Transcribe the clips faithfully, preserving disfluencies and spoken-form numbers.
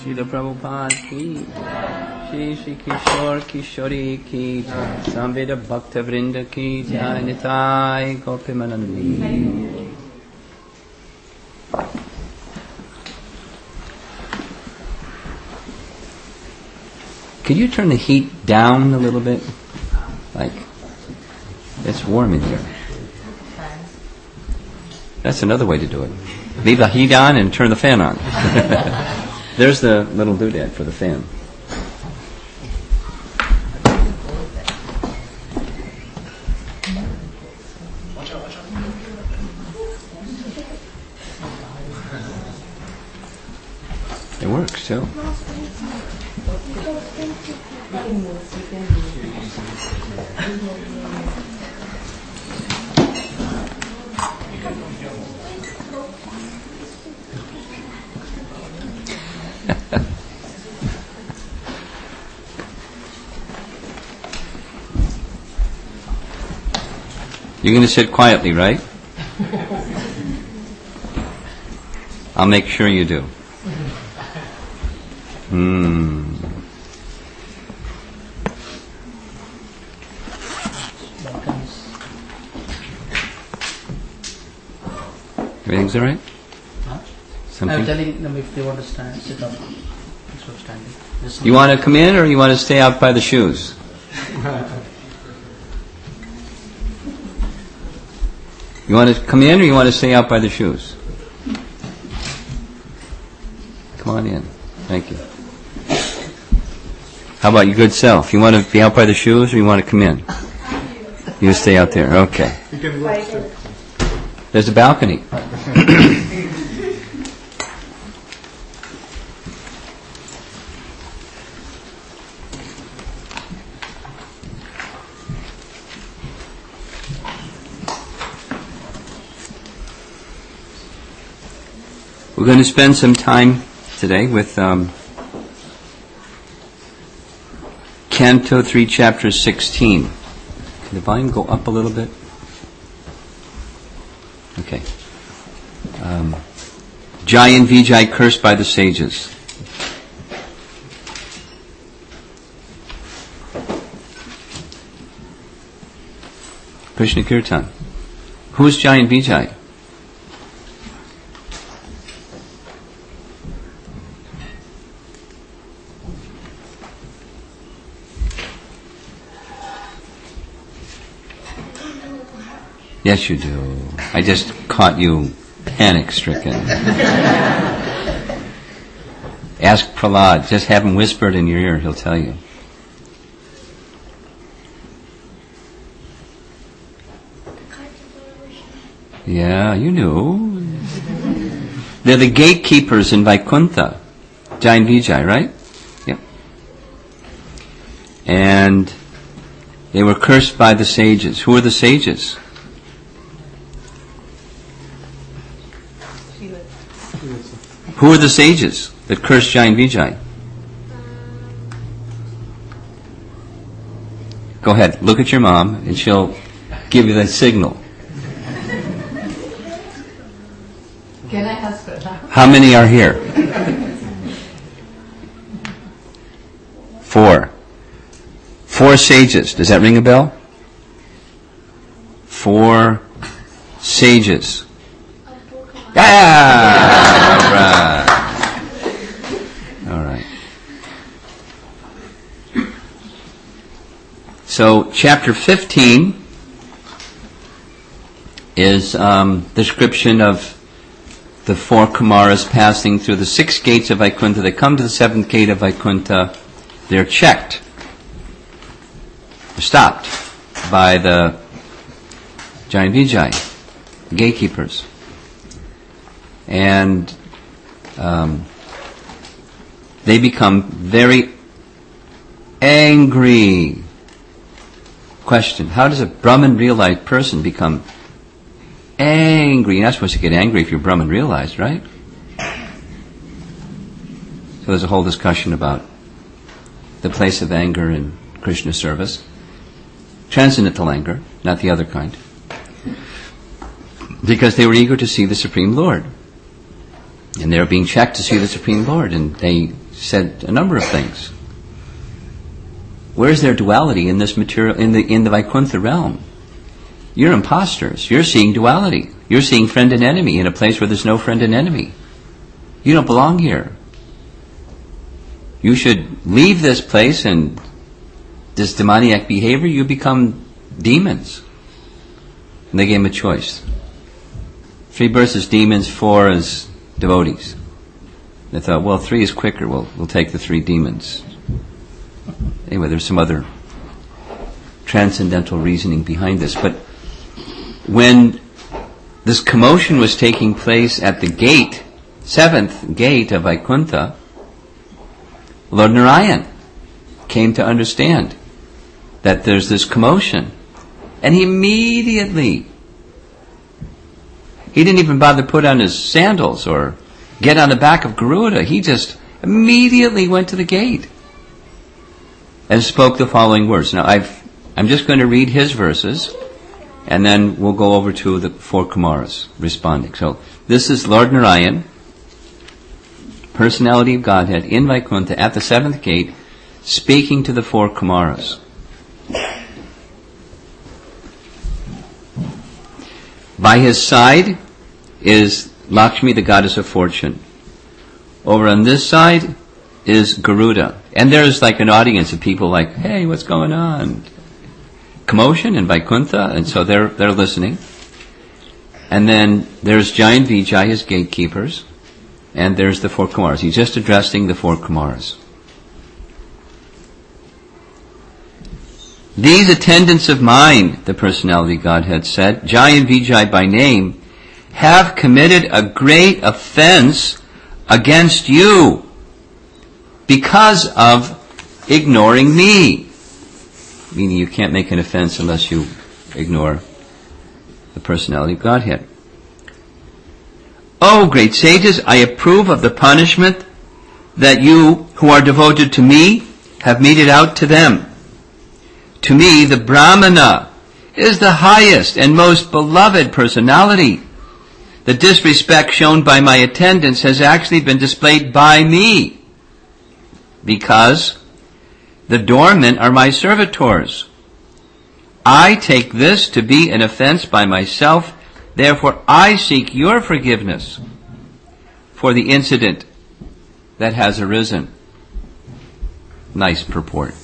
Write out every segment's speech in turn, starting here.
Srila Prabhupada ki, Shri Shri Kishore Kishori ki, Samveda Bhakta Vrinda ki, Jai Nitai Gopimanandi. Could you turn the heat down a little bit? Like, it's warm in here. That's another way to do it. Leave the heat on and turn the fan on. There's the little doodad for the fan. It works too. You're going to sit quietly, right? I'll make sure you do. Hmm. Everything's all right? Huh? Something? I'm telling them if they want to stand, sit up instead of standing. Just You want to come in or you want to stay out by the shoes? You want to come in or you want to stay out by the shoes? Come on in. Thank you. How about your good self? You want to be out by the shoes or you want to come in? You stay out there. Okay. You can work too. There's a balcony. We're going to spend some time today with um, Canto three, Chapter sixteen. Can the volume go up a little bit? Okay. Um, Jai and Vijay cursed by the sages. Krishna Kirtan. Who is Jai and Vijay? Yes, you do. I just caught you panic-stricken. Ask Prahlad. Just have him whispered in your ear. He'll tell you. Yeah, you knew. They're the gatekeepers in Vaikuntha. Jai and Vijay, right? Yep. And they were cursed by the sages. Who are the sages? Who are the sages that cursed Jai and Vijay? Go ahead, look at your mom and she'll give you the signal. Can I ask her now? How many are here? Four. Four sages. Does that ring a bell? Four sages. Ah! All right. All right. So, chapter fifteen is um, description of the four Kumaras passing through the six gates of Vaikuntha. They come to the seventh gate of Vaikuntha. They're checked. They're stopped by the Jai and Vijay, the gatekeepers. And um, they become very angry. Question: how does a Brahman realized person become angry? You're not supposed to get angry if you're Brahman realized, right? So there's a whole discussion about the place of anger in Krishna service. Transcendental anger, not the other kind. Because they were eager to see the Supreme Lord. And they were being checked to see the Supreme Lord, and they said a number of things. Where's their duality in this material, in the in the Vaikuntha realm? You're imposters. You're seeing duality. You're seeing friend and enemy in a place where there's no friend and enemy. You don't belong here. You should leave this place and this demoniac behavior, you become demons. And they gave him a choice. Three births as demons, four as devotees. They thought, well, three is quicker. We'll, we'll take the three demons. Anyway, there's some other transcendental reasoning behind this. But when this commotion was taking place at the gate, seventh gate of Vaikuntha, Lord Narayan came to understand that there's this commotion. And he immediately, he didn't even bother to put on his sandals or get on the back of Garuda. He just immediately went to the gate and spoke the following words. Now, I've, I'm just going to read his verses, and then we'll go over to the four Kumaras responding. So, this is Lord Narayan, personality of Godhead, in Vaikuntha at the seventh gate, speaking to the four Kumaras. By his side is Lakshmi, the goddess of fortune. Over on this side is Garuda. And there's like an audience of people like, hey, what's going on? Commotion in Vaikuntha, and so they're they're listening. And then there's Jai and Vijay, his gatekeepers, and there's the four Kumaras. He's just addressing the four Kumaras. These attendants of mine, the personality Godhead said, Jai and Vijay by name, have committed a great offense against you because of ignoring me. Meaning you can't make an offense unless you ignore the personality of Godhead. O great sages, I approve of the punishment that you who are devoted to me have meted out to them. To me, the Brahmana is the highest and most beloved personality. The disrespect shown by my attendants has actually been displayed by me, because the dormant are my servitors. I take this to be an offense by myself, therefore I seek your forgiveness for the incident that has arisen. Nice purport.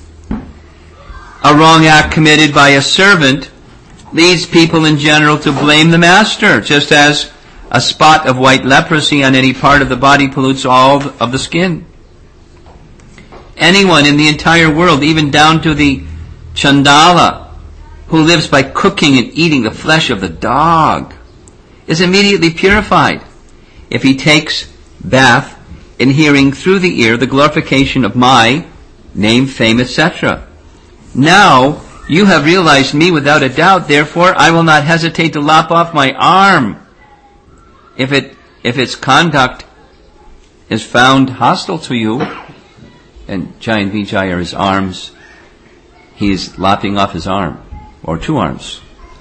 A wrong act committed by a servant leads people in general to blame the master, just as a spot of white leprosy on any part of the body pollutes all of the skin. Anyone in the entire world, even down to the Chandala, who lives by cooking and eating the flesh of the dog, is immediately purified if he takes bath in hearing through the ear the glorification of my name, fame, et cetera. Now, you have realized me without a doubt, therefore I will not hesitate to lop off my arm if it if its conduct is found hostile to you. And Jai and Vijay are his arms. He's lopping off his arm, or two arms.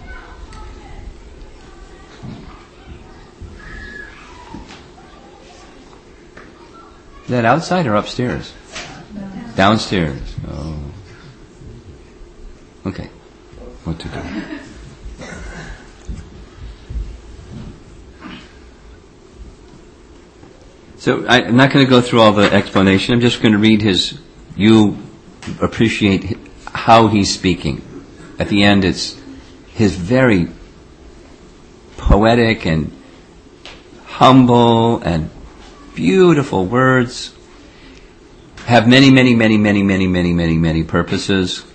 Is that outside or upstairs? Downstairs. Downstairs. Oh. Okay. What to do? So I, I'm not going to go through all the explanation. I'm just going to read his, you appreciate how he's speaking. At the end it's his very poetic and humble and beautiful words. Have many, many, many, many, many, many, many, many purposes.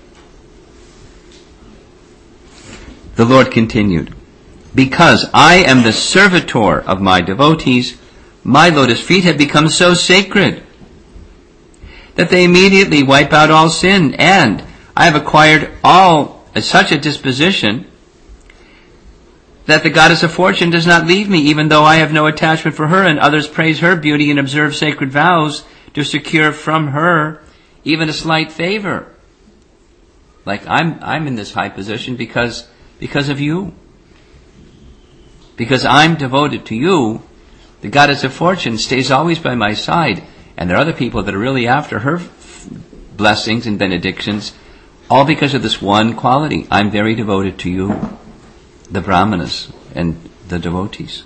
The Lord continued, because I am the servitor of my devotees, my lotus feet have become so sacred that they immediately wipe out all sin, and I have acquired all such a disposition that the goddess of fortune does not leave me, even though I have no attachment for her, and others praise her beauty and observe sacred vows to secure from her even a slight favor. Like I'm I'm in this high position because because of you. Because I'm devoted to you, the goddess of fortune, stays always by my side. And there are other people that are really after her f- blessings and benedictions, all because of this one quality. I'm very devoted to you, the Brahmanas and the devotees.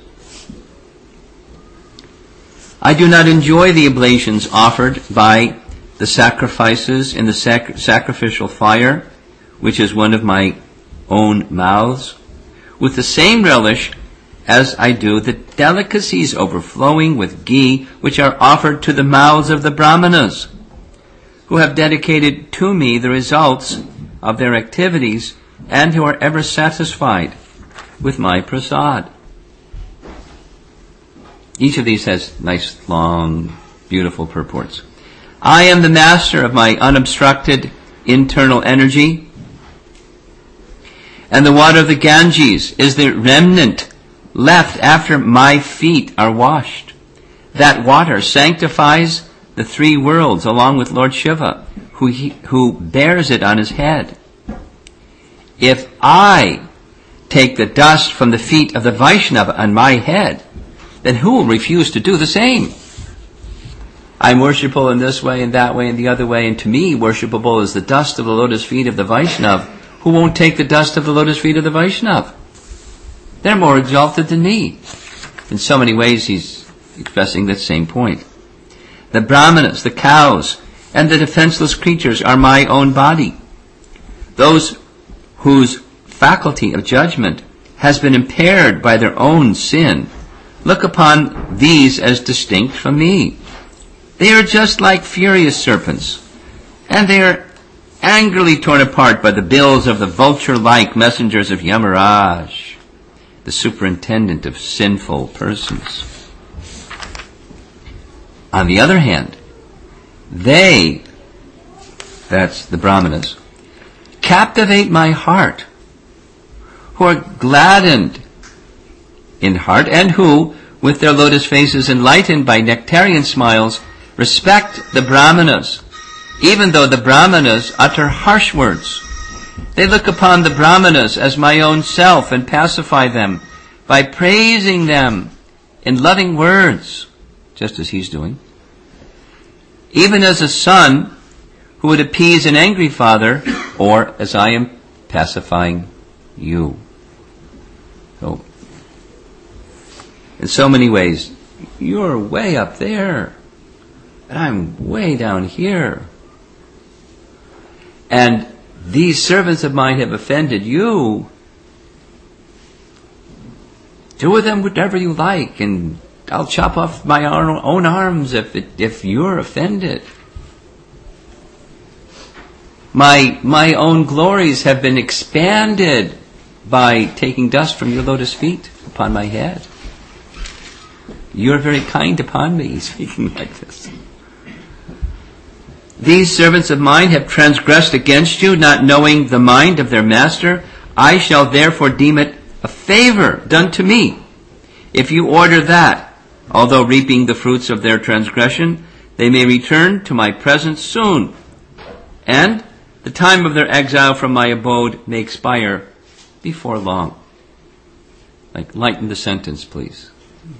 I do not enjoy the oblations offered by the sacrifices in the sac- sacrificial fire, which is one of my own mouths, with the same relish as I do the delicacies overflowing with ghee, which are offered to the mouths of the Brahmanas, who have dedicated to me the results of their activities and who are ever satisfied with my prasad. Each of these has nice, long, beautiful purports. I am the master of my unobstructed internal energy, and the water of the Ganges is the remnant left after my feet are washed. That water sanctifies the three worlds along with Lord Shiva, who, he, who bears it on his head. If I take the dust from the feet of the Vaishnava on my head, then who will refuse to do the same? I'm worshipable in this way and that way and the other way, and to me worshipable is the dust of the lotus feet of the Vaishnava. Who won't take the dust of the lotus feet of the Vaishnava? They're more exalted than me. In so many ways he's expressing that same point. The Brahmanas, the cows, and the defenseless creatures are my own body. Those whose faculty of judgment has been impaired by their own sin look upon these as distinct from me. They are just like furious serpents, and they are angrily torn apart by the bills of the vulture-like messengers of Yamaraj, the superintendent of sinful persons. On the other hand, they, that's the Brahmanas, captivate my heart, who are gladdened in heart, and who, with their lotus faces enlightened by nectarian smiles, respect the Brahmanas, even though the Brahmanas utter harsh words. They look upon the Brahmanas as my own self and pacify them by praising them in loving words, just as he's doing. Even as a son who would appease an angry father, or as I am pacifying you. So, in so many ways, you're way up there, and I'm way down here. And these servants of mine have offended you. Do with them whatever you like, and I'll chop off my own arms if it, if you're offended. My my own glories have been expanded by taking dust from your lotus feet upon my head. You're very kind upon me, speaking like this. These servants of mine have transgressed against you, not knowing the mind of their master. I shall therefore deem it a favor done to me, if you order that, although reaping the fruits of their transgression, they may return to my presence soon, and the time of their exile from my abode may expire before long. Like, lighten the sentence, please.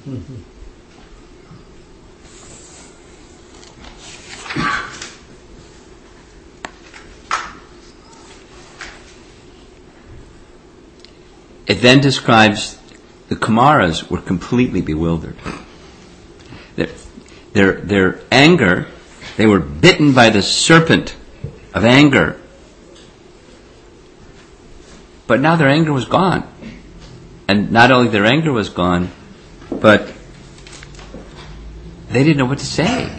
It then describes the Kumaras were completely bewildered. Their, their, their anger, they were bitten by the serpent of anger. But now their anger was gone. And not only their anger was gone, but they didn't know what to say.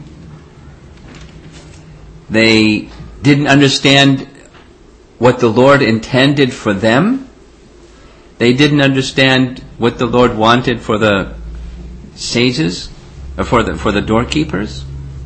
They didn't understand what the Lord intended for them. They didn't understand what the Lord wanted for the sages, or for the for the doorkeepers.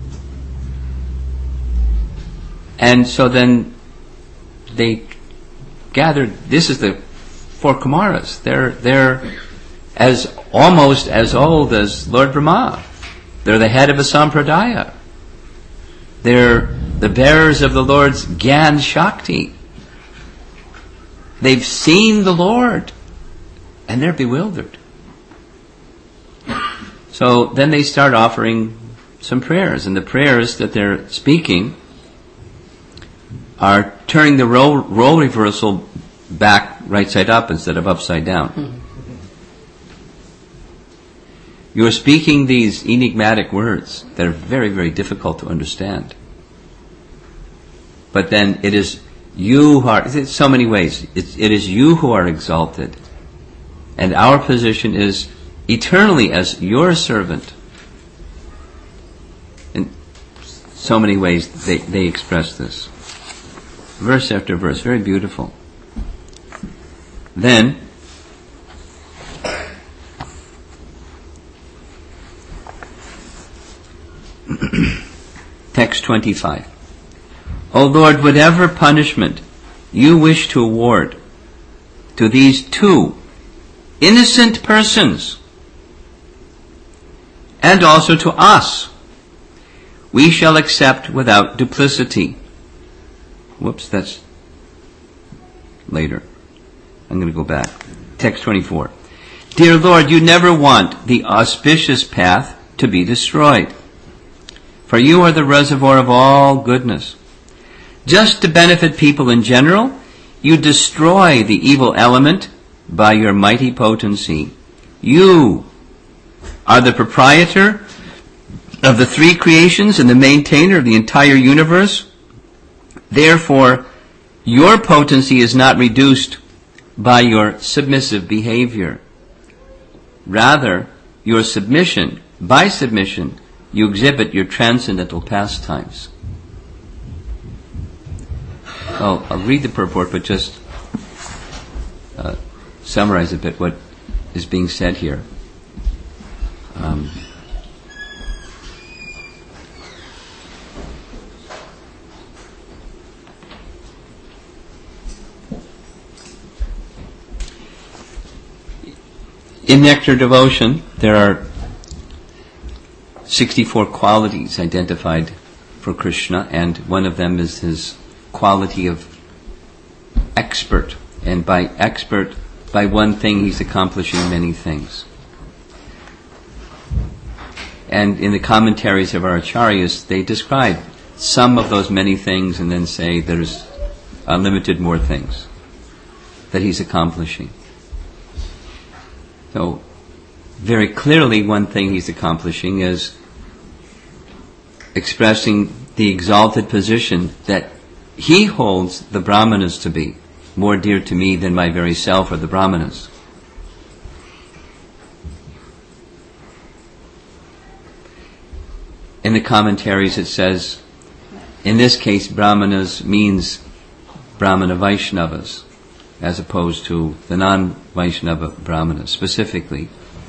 And so then they gathered. This is the four Kumaras. They're they're as almost as old as Lord Brahma. They're the head of a sampradaya. They're the bearers of the Lord's Gyan Shakti. They've seen the Lord, and they're bewildered. So then they start offering some prayers, and the prayers that they're speaking are turning the role, role reversal back right side up instead of upside down. Mm-hmm. You're speaking these enigmatic words that are very, very difficult to understand. But then it is you who are, in so many ways, it's, it is you who are exalted. And our position is eternally as your servant. In so many ways they, they express this. Verse after verse, very beautiful. Then, text twenty-five. O Lord, whatever punishment you wish to award to these two innocent persons, and also to us, we shall accept without duplicity. Whoops, that's later. I'm going to go back. Text twenty-four. Dear Lord, you never want the auspicious path to be destroyed, for you are the reservoir of all goodness. Just to benefit people in general, you destroy the evil element by your mighty potency. You are the proprietor of the three creations and the maintainer of the entire universe. Therefore, your potency is not reduced by your submissive behavior. Rather, your submission, by submission, you exhibit your transcendental pastimes. Well, I'll read the purport, but just uh, summarize a bit what is being said here. Um, in Nectar Devotion, there are sixty-four qualities identified for Krishna, and one of them is his quality of expert. And by expert, by one thing, he's accomplishing many things. And in the commentaries of our acharyas, they describe some of those many things and then say there's unlimited more things that he's accomplishing. So, very clearly, one thing he's accomplishing is expressing the exalted position that he holds the Brahmanas to be more dear to me than my very self or the Brahmanas. In the commentaries it says, in this case, Brahmanas means Brahmana Vaishnavas, as opposed to the non-Vaishnava Brahmanas specifically.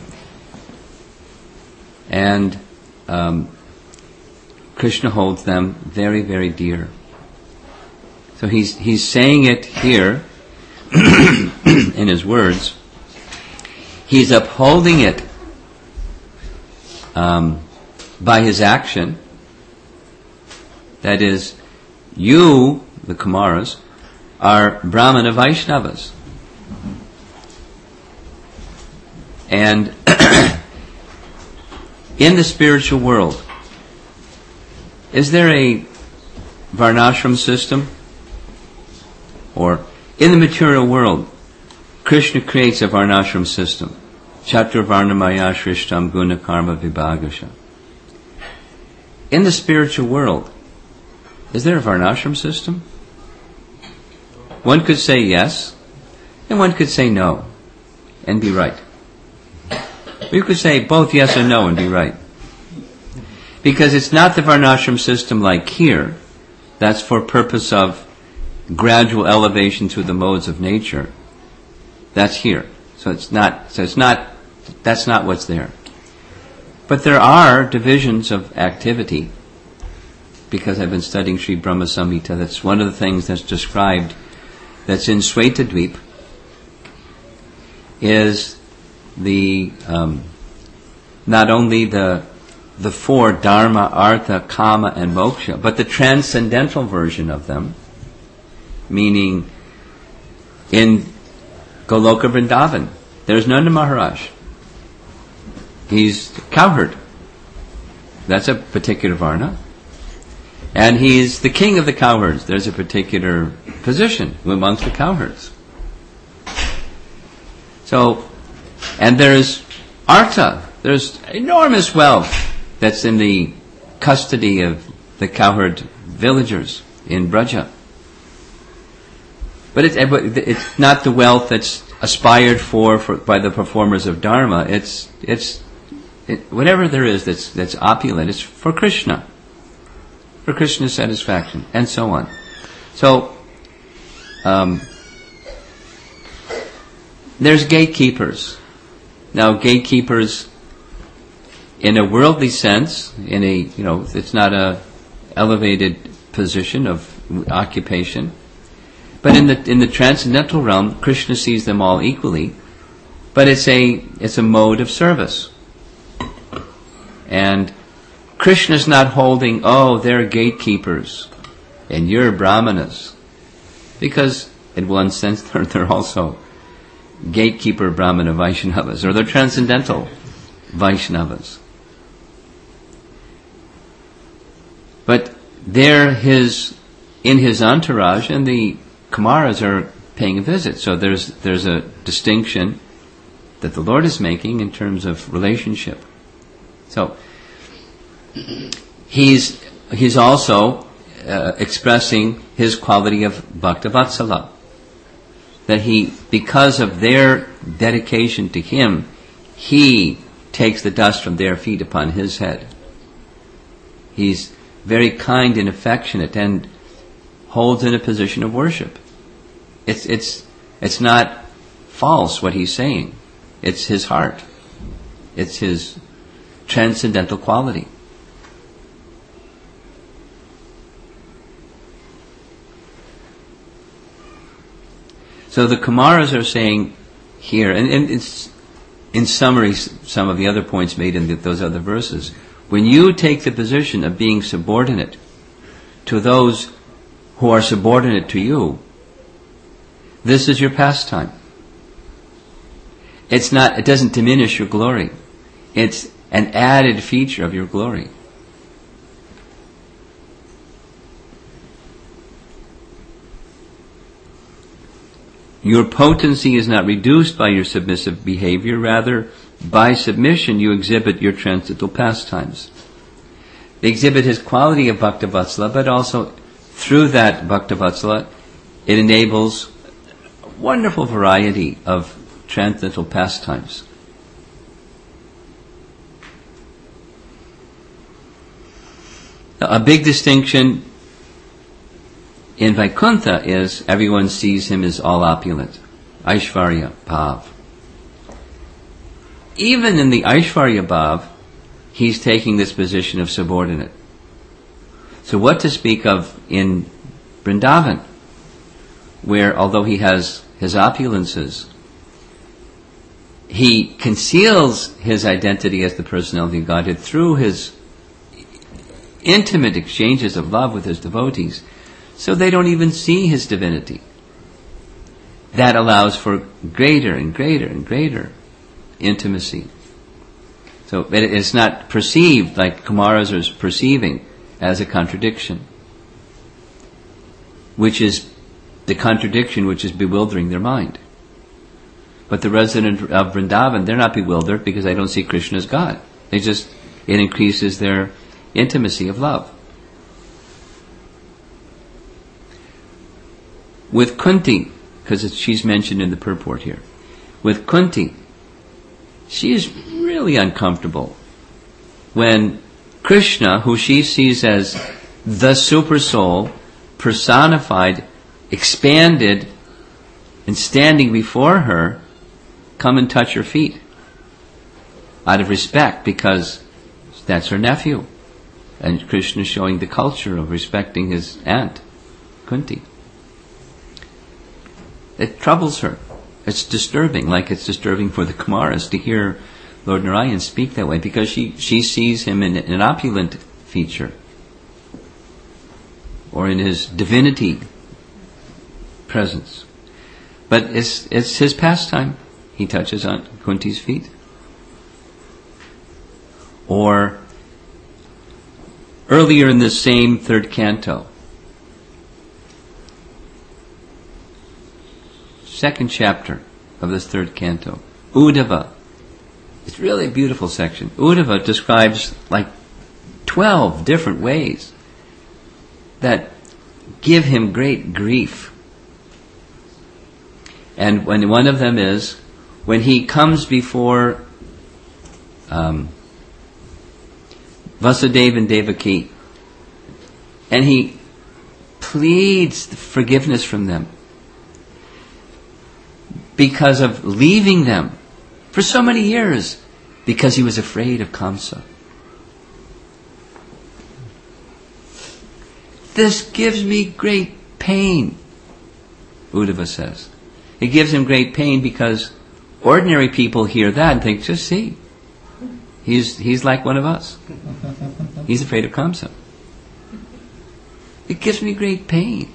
And um, Krishna holds them very, very dear. So he's he's saying it here in his words. He's upholding it um, by his action. That is, you, the Kumaras, are Brahmana Vaishnavas. And in the spiritual world, is there a varnashram system? Or in the material world, Krishna creates a varnashram system. Chaturvarnamaya shrishtam guna karma vibhagasha. In the spiritual world, is there a varnashram system? One could say yes, and one could say no, and be right. You could say both yes and no and be right. Because it's not the varnashram system like here. That's for purpose of gradual elevation through the modes of nature. That's here. So it's not, so it's not, that's not what's there. But there are divisions of activity. Because I've been studying Sri Brahma Samhita, that's one of the things that's described, that's in Swetadvip, is the, um, not only the, the four dharma, artha, kama, and moksha, but the transcendental version of them, meaning in Goloka Vrindavan, there's Nanda Maharaj. he's cowherd. That's a particular varna. And he's the king of the cowherds. There's a particular position amongst the cowherds. So, and there's artha. There's enormous wealth that's in the custody of the cowherd villagers in Braja. But it, it's not the wealth that's aspired for, for by the performers of Dharma. It's it's it, whatever there is that's that's opulent. It's for Krishna, for Krishna's satisfaction, and so on. So um, there's gatekeepers. Now, gatekeepers, in a worldly sense, in a you know, it's not a elevated position of occupation. But in the in the transcendental realm, Krishna sees them all equally, but it's a it's a mode of service. And Krishna's not holding, oh, they're gatekeepers, and you're brahmanas, because in one sense they're, they're also gatekeeper brahmana Vaishnavas, or they're transcendental Vaishnavas. But they're his in his entourage, and the Kumaras are paying a visit. So there's there's a distinction that the Lord is making in terms of relationship. So he's he's also uh, expressing his quality of Bhaktavatsala. That he, because of their dedication to him, he takes the dust from their feet upon his head. He's very kind and affectionate, and holds in a position of worship. It's it's it's not false what he's saying. It's his heart. It's his transcendental quality. So the Kumaras are saying here, and, and it's in summary some of the other points made in the, those other verses. When you take the position of being subordinate to those who are subordinate to you, this is your pastime. It's not, it doesn't diminish your glory. It's an added feature of your glory. Your potency is not reduced by your submissive behavior, rather, by submission you exhibit your transcendental pastimes. They exhibit his quality of Bhaktavatsala, but also through that Bhaktavatsala, it enables a wonderful variety of transcendental pastimes. A big distinction in Vaikuntha is everyone sees him as all opulent. Aishvarya Bhav. Even in the Aishvarya Bhav, he's taking this position of subordinate. So what to speak of in Vrindavan, where although he has his opulences, he conceals his identity as the personality of Godhead through his intimate exchanges of love with his devotees, so they don't even see his divinity. That allows for greater and greater and greater intimacy. So it, it's not perceived like Kumaras are perceiving as a contradiction, which is the contradiction which is bewildering their mind. But the resident of Vrindavan, they're not bewildered because they don't see Krishna as God. They just, it increases their intimacy of love. With Kunti, because she's mentioned in the purport here, with Kunti, she is really uncomfortable when Krishna, who she sees as the super soul, personified, expanded, and standing before her, come and touch her feet out of respect, because that's her nephew. And Krishna is showing the culture of respecting his aunt, Kunti. It troubles her. It's disturbing, like it's disturbing for the Kumaras to hear Lord Narayan speak that way, because she, she sees him in an opulent feature, or in his divinity presence. But it's it's his pastime. He touches on Kunti's feet. Or earlier in this same third canto, second chapter of this third canto, Uddhava. It's really a beautiful section. Uddhava describes like twelve different ways that give him great grief. And when one of them is when he comes before um, Vasudeva and Devaki, and he pleads forgiveness from them because of leaving them for so many years, because he was afraid of Kamsa. This gives me great pain, Uddhava says. It gives him great pain because ordinary people hear that and think, just see, he's he's like one of us. He's afraid of Kamsa. It gives me great pain.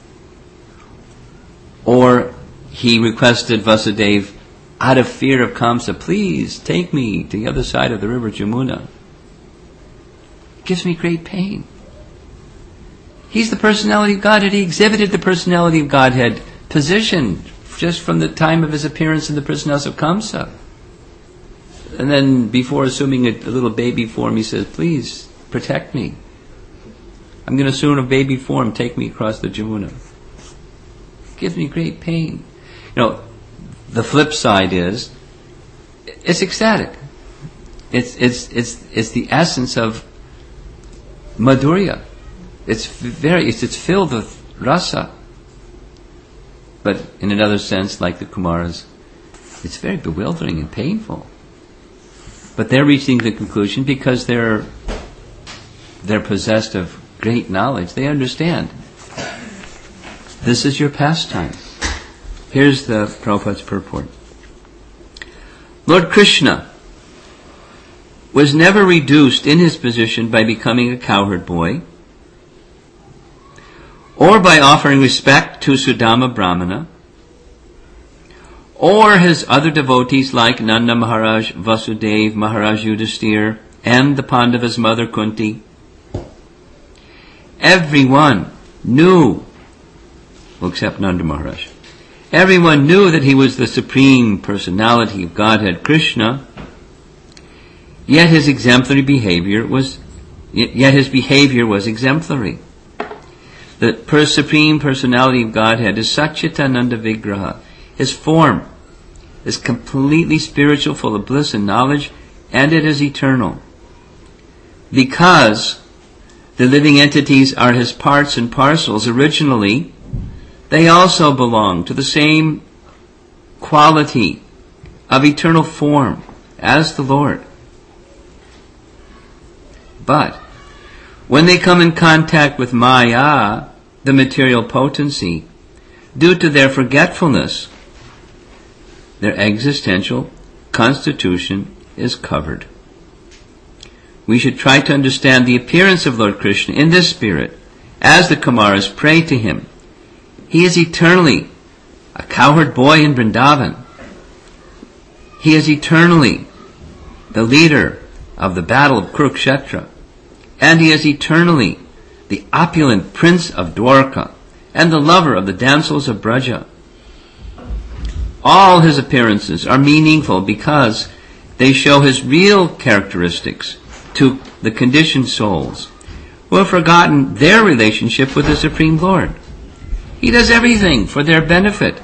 Or he requested Vasudeva, out of fear of Kamsa, please take me to the other side of the river Jamuna. It gives me great pain. He's the personality of Godhead. He exhibited the personality of Godhead positioned just from the time of his appearance in the prison house of Kamsa. And then before assuming a, a little baby form, he says, please protect me. I'm going to assume a baby form, take me across the Jamuna. It gives me great pain. You know, the flip side is, it's ecstatic. It's it's it's it's the essence of Madhurya. It's very it's, it's filled with rasa. But in another sense, like the Kumaras, it's very bewildering and painful. But they're reaching the conclusion because they're they're possessed of great knowledge. They understand. This is your pastime. Here's the Prabhupada's purport. Lord Krishna was never reduced in his position by becoming a cowherd boy, or by offering respect to Sudama Brahmana, or his other devotees like Nanda Maharaj, Vasudeva, Maharaj Yudhisthira, and the Pandava's mother Kunti. Everyone knew, well, except Nanda Maharaj, everyone knew that he was the Supreme Personality of Godhead, Krishna, yet his exemplary behavior was, yet his behavior was exemplary. The per- Supreme Personality of Godhead is Satchitananda Vigraha. His form is completely spiritual, full of bliss and knowledge, and it is eternal. Because the living entities are his parts and parcels originally, they also belong to the same quality of eternal form as the Lord. But when they come in contact with Maya, the material potency, due to their forgetfulness, their existential constitution is covered. We should try to understand the appearance of Lord Krishna in this spirit as the Kumaras pray to him. He is eternally a cowherd boy in Vrindavan. He is eternally the leader of the battle of Kurukshetra. And he is eternally the opulent prince of Dwarka and the lover of the damsels of Braja. All his appearances are meaningful because they show his real characteristics to the conditioned souls who have forgotten their relationship with the Supreme Lord. He does everything for their benefit.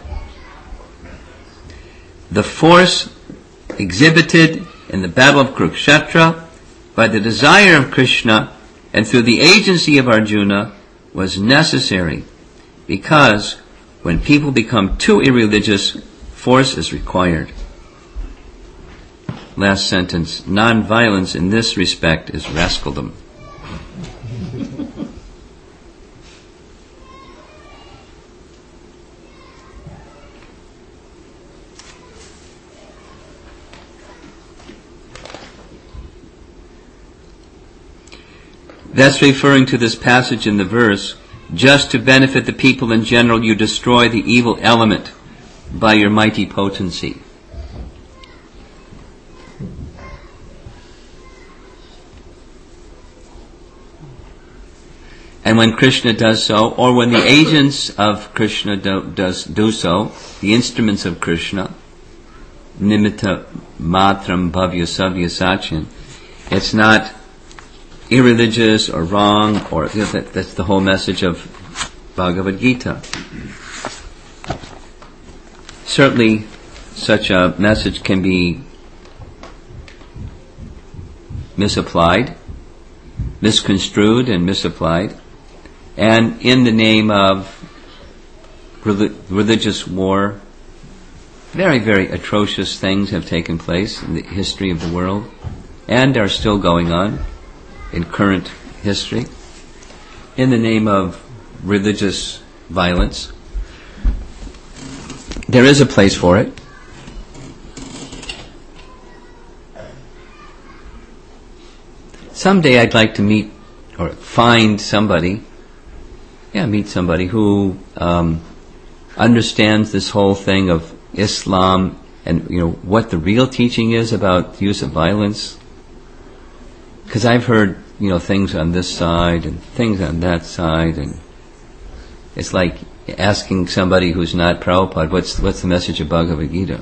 The force exhibited in the battle of Kurukshetra by the desire of Krishna and through the agency of Arjuna was necessary because when people become too irreligious, force is required. Last sentence. Non-violence in this respect is rascaldom. That's referring to this passage in the verse, just to benefit the people in general, you destroy the evil element by your mighty potency. And when Krishna does so, or when the agents of Krishna do, does do so, the instruments of Krishna, nimitta matram bhavya savya sachin, it's not irreligious or wrong, or that, that's the whole message of Bhagavad Gita. Certainly, such a message can be misapplied, misconstrued and misapplied, and in the name of rel- religious war, very, very atrocious things have taken place in the history of the world and are still going on in current history in the name of religious violence. There is a place for it. Someday I'd like to meet or find somebody, yeah, meet somebody who um, understands this whole thing of Islam and, you know, what the real teaching is about the use of violence. Because I've heard, you know, things on this side and things on that side, and it's like asking somebody who's not Prabhupada, what's what's the message of Bhagavad Gita?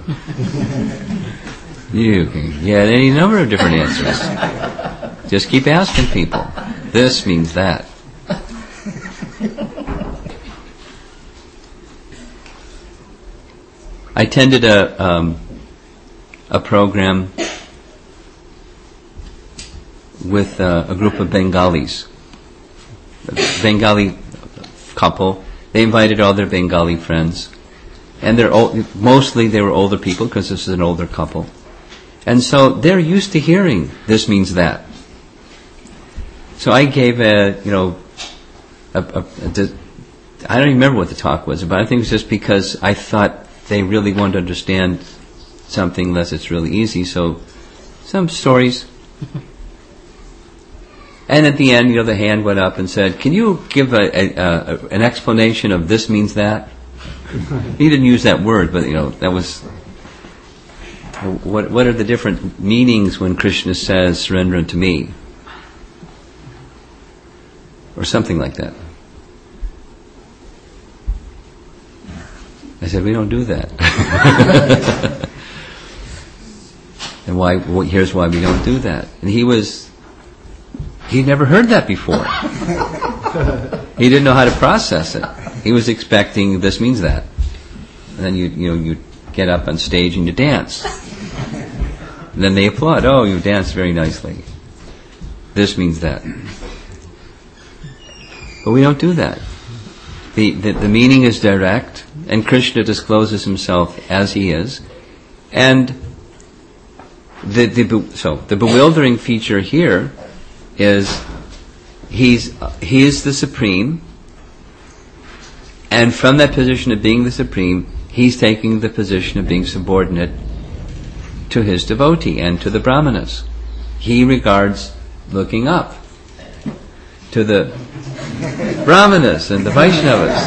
You can get any number of different answers. Just keep asking people. This means that. I attended a um, a program with uh, a group of Bengalis, a Bengali couple. They invited all their Bengali friends, and they're old, mostly they were older people because this is an older couple, and so they're used to hearing this means that. So I gave a, you know, a, a, a, I don't even remember what the talk was about. I think it was just because I thought they really wanted to understand something unless it's really easy. So some stories. And at the end, you know, the hand went up and said, "Can you give a, a, a, an explanation of this means that?" He didn't use that word, but, you know, that was, what what are the different meanings when Krishna says, "Surrender unto me"? Or something like that. I said, we don't do that. And why? Well, here's why we don't do that. And he was, he'd never heard that before. He didn't know how to process it. He was expecting this means that. And then you, you know, you get up on stage and you dance. And then they applaud. Oh, you danced very nicely. This means that. But we don't do that. The, the the meaning is direct, and Krishna discloses himself as he is. And the the so the bewildering feature here is he's he is the supreme, and from that position of being the supreme, he's taking the position of being subordinate to his devotee and to the brahmanas. He regards looking up to the brahmanas and the Vaishnavas.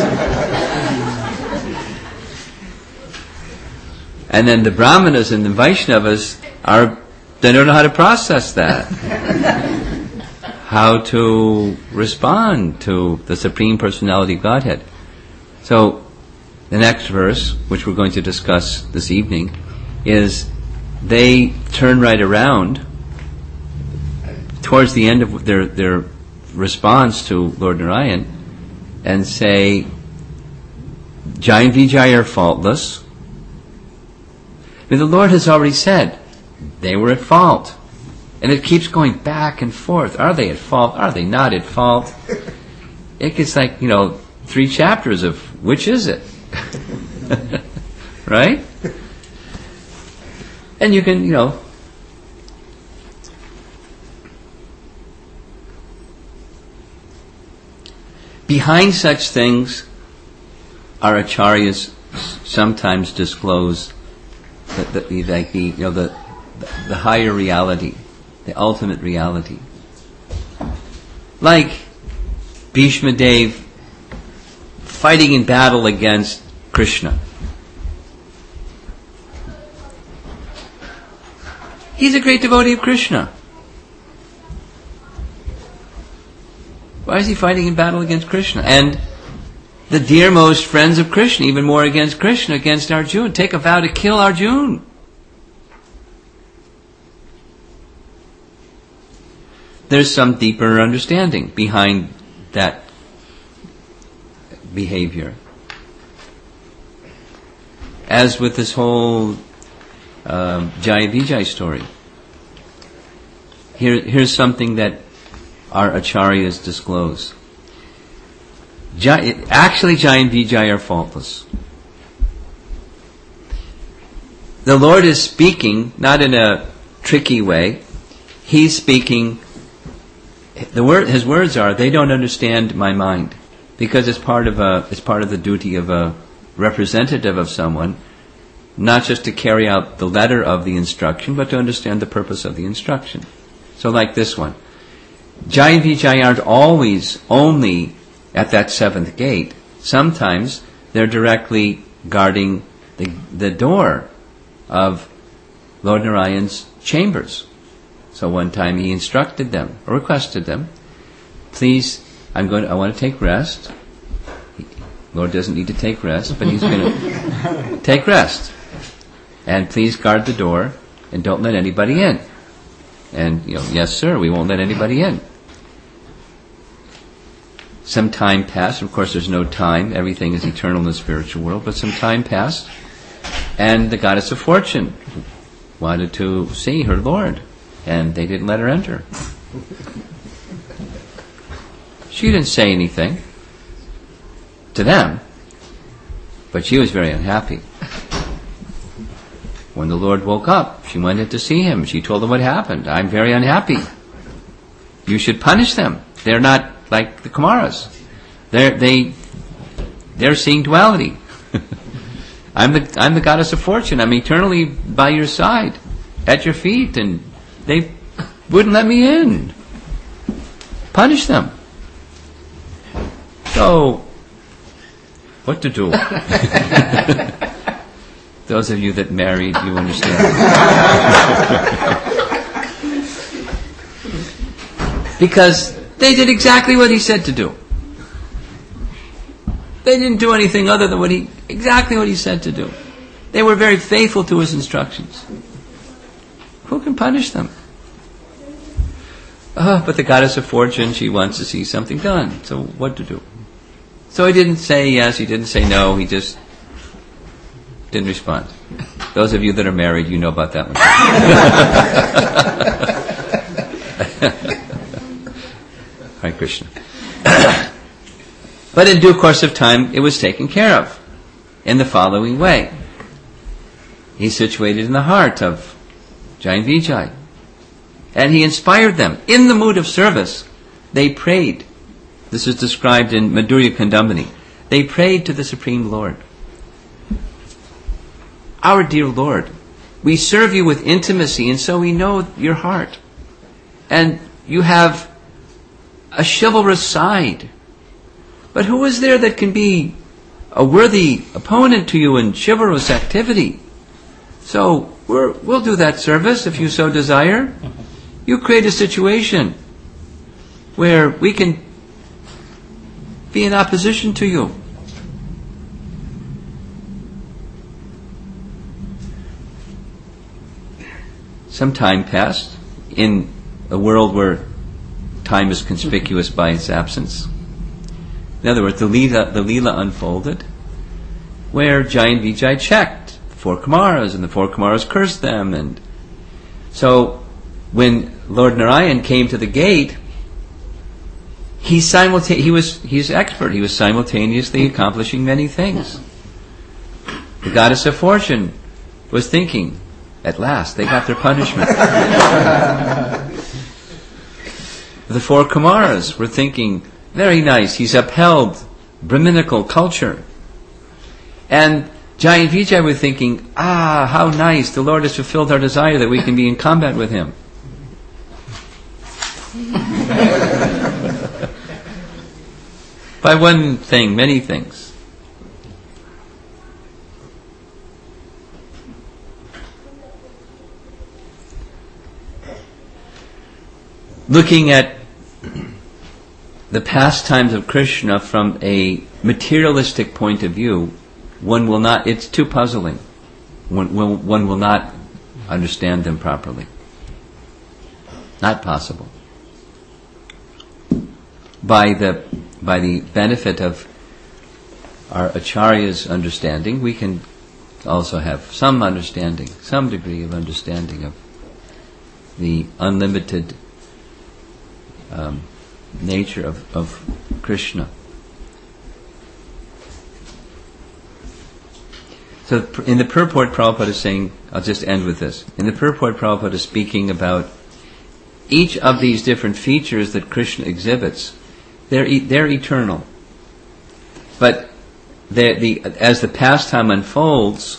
And then the brahmanas and the Vaishnavas are, they don't know how to process that. How to respond to the Supreme Personality of Godhead. So, the next verse, which we're going to discuss this evening, is they turn right around towards the end of their their response to Lord Narayan and say, Jai and Vijay are faultless. I mean, the Lord has already said they were at fault. And it keeps going back and forth. Are they at fault? Are they not at fault? It gets like, you know, three chapters of which is it? Right? And you can, you know, behind such things, our acharyas sometimes disclose that the, the, like the, you know, the, the higher reality, the ultimate reality. Like Bhishma Dev fighting in battle against Krishna. He's a great devotee of Krishna. Why is he fighting in battle against Krishna? And the dearmost friends of Krishna, even more against Krishna, against Arjuna, take a vow to kill Arjuna. There's some deeper understanding behind that behavior. As with this whole um, Jaya Vijay story. Here, here's something that our acharyas disclose. Jai, actually, Jaya and Vijay are faultless. The Lord is speaking, not in a tricky way. He's speaking. The word, his words are, they don't understand my mind, because it's part of a, it's part of the duty of a representative of someone, not just to carry out the letter of the instruction, but to understand the purpose of the instruction. So, like this one, Jaya and Vijay aren't always only at that seventh gate. Sometimes they're directly guarding the the door of Lord Narayan's chambers. So one time he instructed them, or requested them, please, I'm going to, I want to take rest. Lord doesn't need to take rest, but he's going to take rest. And please guard the door and don't let anybody in. And, you know, yes sir, we won't let anybody in. Some time passed. Of course, there's no time. Everything is eternal in the spiritual world. But some time passed, and the goddess of fortune wanted to see her Lord, and they didn't let her enter. She didn't say anything to them, but she was very unhappy. When the Lord woke up, she went in to see him. She told him what happened. I'm very unhappy. You should punish them. They're not like the Kumaras. They're, they, they're seeing duality. I'm the, I'm the goddess of fortune. I'm eternally by your side, at your feet, and they wouldn't let me in. Punish them. So, what to do? Those of you that married, you understand. Because they did exactly what he said to do. They didn't do anything other than what he, exactly what he said to do. They were very faithful to his instructions. Who can punish them? Oh, but the goddess of fortune, she wants to see something done. So what to do? So he didn't say yes, he didn't say no, he just didn't respond. Those of you that are married, you know about that one. Hare Krishna. But in due course of time, it was taken care of in the following way. He's situated in the heart of Jaya and Vijay. And he inspired them. In the mood of service, they prayed. This is described in Madhurya Kandambini. They prayed to the Supreme Lord. Our dear Lord, we serve you with intimacy, and so we know your heart. And you have a chivalrous side. But who is there that can be a worthy opponent to you in chivalrous activity? So we're, we'll do that service if you so desire. You create a situation where we can be in opposition to you. Some time passed in a world where time is conspicuous by its absence. In other words, the Leela, the Leela unfolded, where Jaya and Vijay checked the four Kumaras, and the four Kumaras cursed them. And so, when Lord Narayan came to the gate, he simulta- he was he's expert. He was simultaneously accomplishing many things. The goddess of fortune was thinking, at last, they got their punishment. The four Kumaras were thinking, very nice, he's upheld Brahminical culture. And Jaya and Vijay were thinking, ah, how nice, the Lord has fulfilled our desire that we can be in combat with him. By one thing, many things. Looking at the pastimes of Krishna from a materialistic point of view, one will not, it's too puzzling. One will, one will not understand them properly. Not possible. By the, by the benefit of our Acharya's understanding, we can also have some understanding, some degree of understanding of the unlimited um, nature of, of Krishna. So in the purport, Prabhupada is saying, I'll just end with this. In the purport, Prabhupada is speaking about each of these different features that Krishna exhibits. They're, e- they're eternal. But the, the, as the pastime unfolds,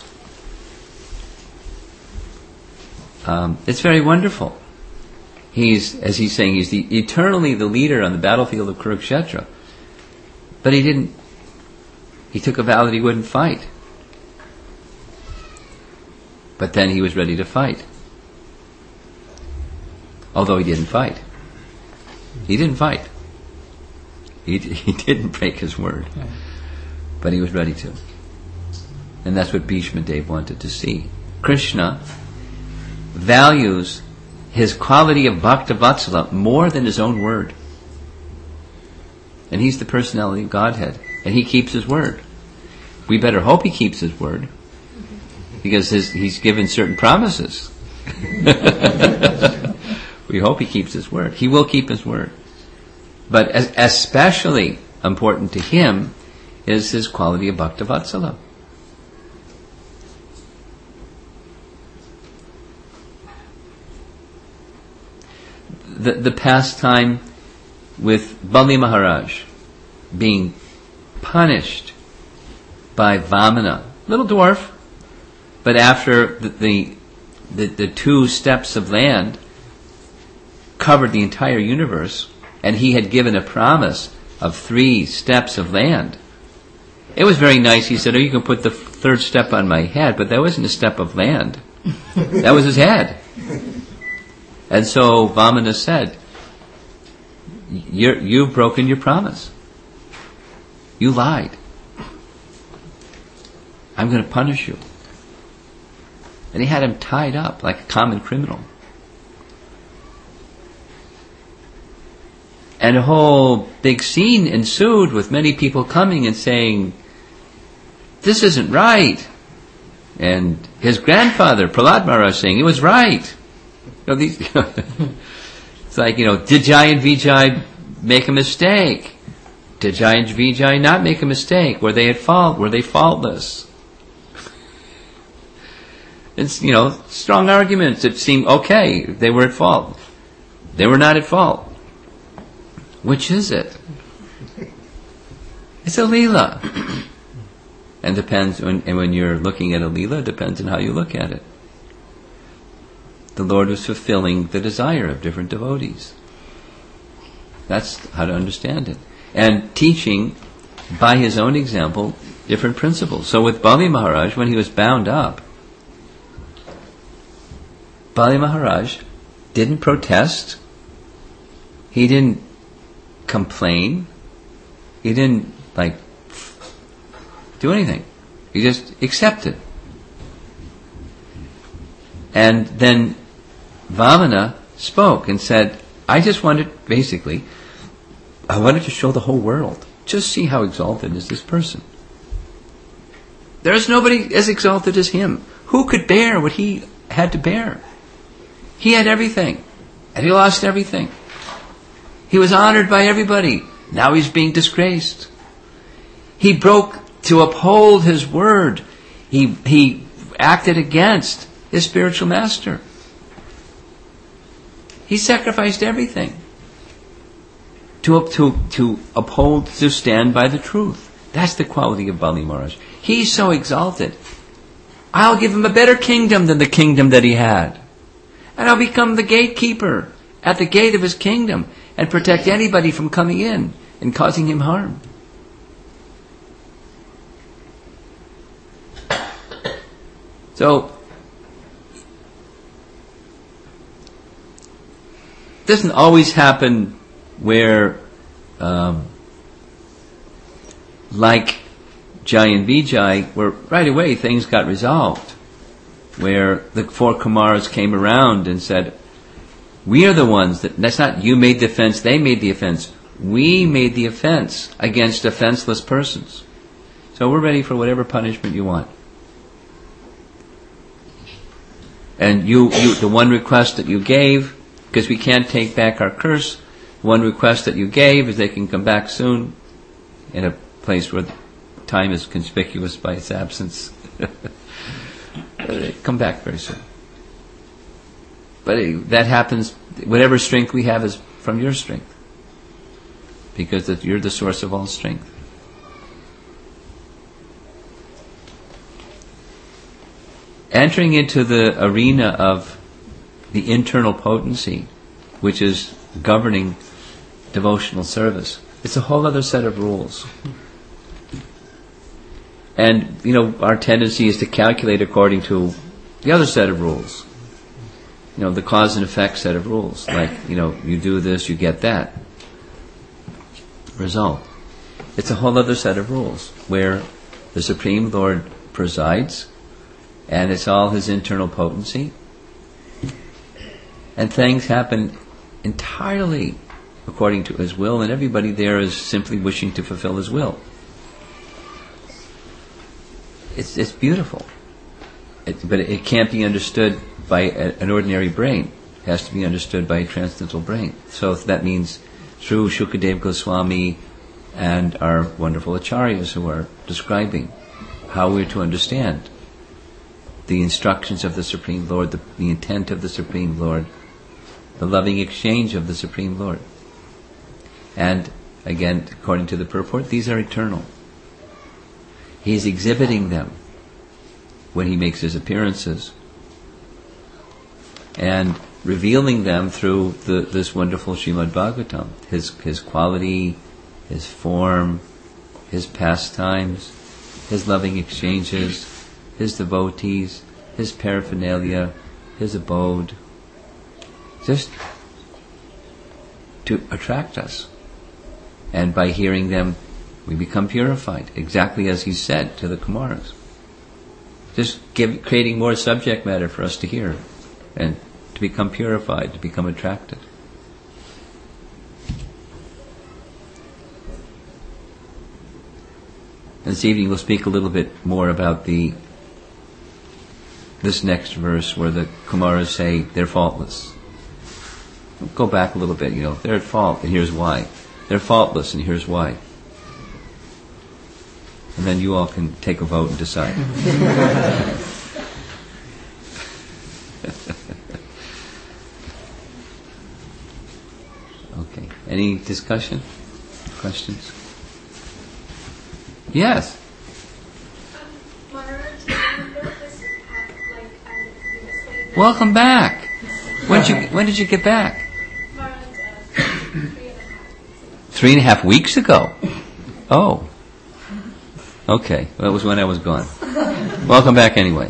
um, it's very wonderful. He's, as he's saying, he's the, eternally the leader on the battlefield of Kurukshetra. But he didn't, he took a vow that he wouldn't fight. But then he was ready to fight. Although he didn't fight. He didn't fight. He, he didn't break his word. But he was ready to. And that's what Bhishma Dev wanted to see. Krishna values his quality of Bhakta Vatsala more than his own word. And he's the personality of Godhead. And he keeps his word. We better hope he keeps his word. Because his, he's given certain promises. We hope he keeps his word. He will keep his word. But as, especially important to him is his quality of Bhakta Vatsala. The, the pastime with Bali Maharaj being punished by Vamana, little dwarf, but after the, the, the, the two steps of land covered the entire universe, and he had given a promise of three steps of land. It was very nice. He said, oh, you can put the third step on my head, but that wasn't a step of land. That was his head. And so Vamana said, You're, you've broken your promise. You lied. I'm going to punish you. And he had him tied up like a common criminal. And a whole big scene ensued with many people coming and saying, this isn't right. And his grandfather, Prahlad Maharaj, saying, it was right. You know, these, it's like, you know, did Jai and Vijay make a mistake? Did Jai and Vijay not make a mistake? Were they at fault? Were they faultless? It's, you know, strong arguments that seem okay. They were at fault. They were not at fault. Which is it? It's a Leela. And depends, when, and when you're looking at a Leela, it depends on how you look at it. The Lord was fulfilling the desire of different devotees. That's how to understand it. And teaching, by his own example, different principles. So with Bali Maharaj, when he was bound up, Bali Maharaj didn't protest. He didn't complain. He didn't, like, do anything. He just accepted. And then Vamana spoke and said, I just wanted, basically, I wanted to show the whole world. Just see how exalted is this person. There's nobody as exalted as him. Who could bear what he had to bear? He had everything, and he lost everything. He was honored by everybody. Now he's being disgraced. He broke to uphold his word. He he acted against his spiritual master. He sacrificed everything to to to uphold, to stand by the truth. That's the quality of Bali Maharaj. He's so exalted. I'll give him a better kingdom than the kingdom that he had. And I'll become the gatekeeper at the gate of his kingdom and protect anybody from coming in and causing him harm. So, it doesn't always happen where um, like Jai and Vijay, where right away things got resolved, where the four Kumaras came around and said, we are the ones that, that's not you made the offense, they made the offense. We made the offense against offenseless persons. So we're ready for whatever punishment you want. And you, you the one request that you gave, because we can't take back our curse, one request that you gave is they can come back soon in a place where time is conspicuous by its absence. Come back very soon. But it, that happens, whatever strength we have is from your strength. Because that you're the source of all strength. Entering into the arena of the internal potency, which is governing devotional service, it's a whole other set of rules. And, you know, our tendency is to calculate according to the other set of rules. You know, the cause and effect set of rules. Like, you know, you do this, you get that result. It's a whole other set of rules where the Supreme Lord presides, and it's all His internal potency. And things happen entirely according to His will, and everybody there is simply wishing to fulfill His will. It's it's beautiful. It, but it can't be understood by a, an ordinary brain. It has to be understood by a transcendental brain. So that means through Shukadev Goswami and our wonderful acharyas who are describing how we're to understand the instructions of the Supreme Lord, the, the intent of the Supreme Lord, the loving exchange of the Supreme Lord. And again, according to the purport, these are eternal. He's exhibiting them when He makes His appearances and revealing them through the, this wonderful Srimad Bhagavatam. His, his quality, His form, His pastimes, His loving exchanges, His devotees, His paraphernalia, His abode, just to attract us. And by hearing them, we become purified, exactly as He said to the Kumaras. Just give, creating more subject matter for us to hear and to become purified, to become attracted. This evening we'll speak a little bit more about the this next verse where the Kumaras say they're faultless. We'll go back a little bit, you know, they're at fault and here's why. They're faultless and here's why. And then you all can take a vote and decide. Okay. Any discussion? Questions? Yes. Welcome back. When did you When did you get back? Three and a half weeks ago. Oh. Okay, well, that was when I was gone. Welcome back anyway.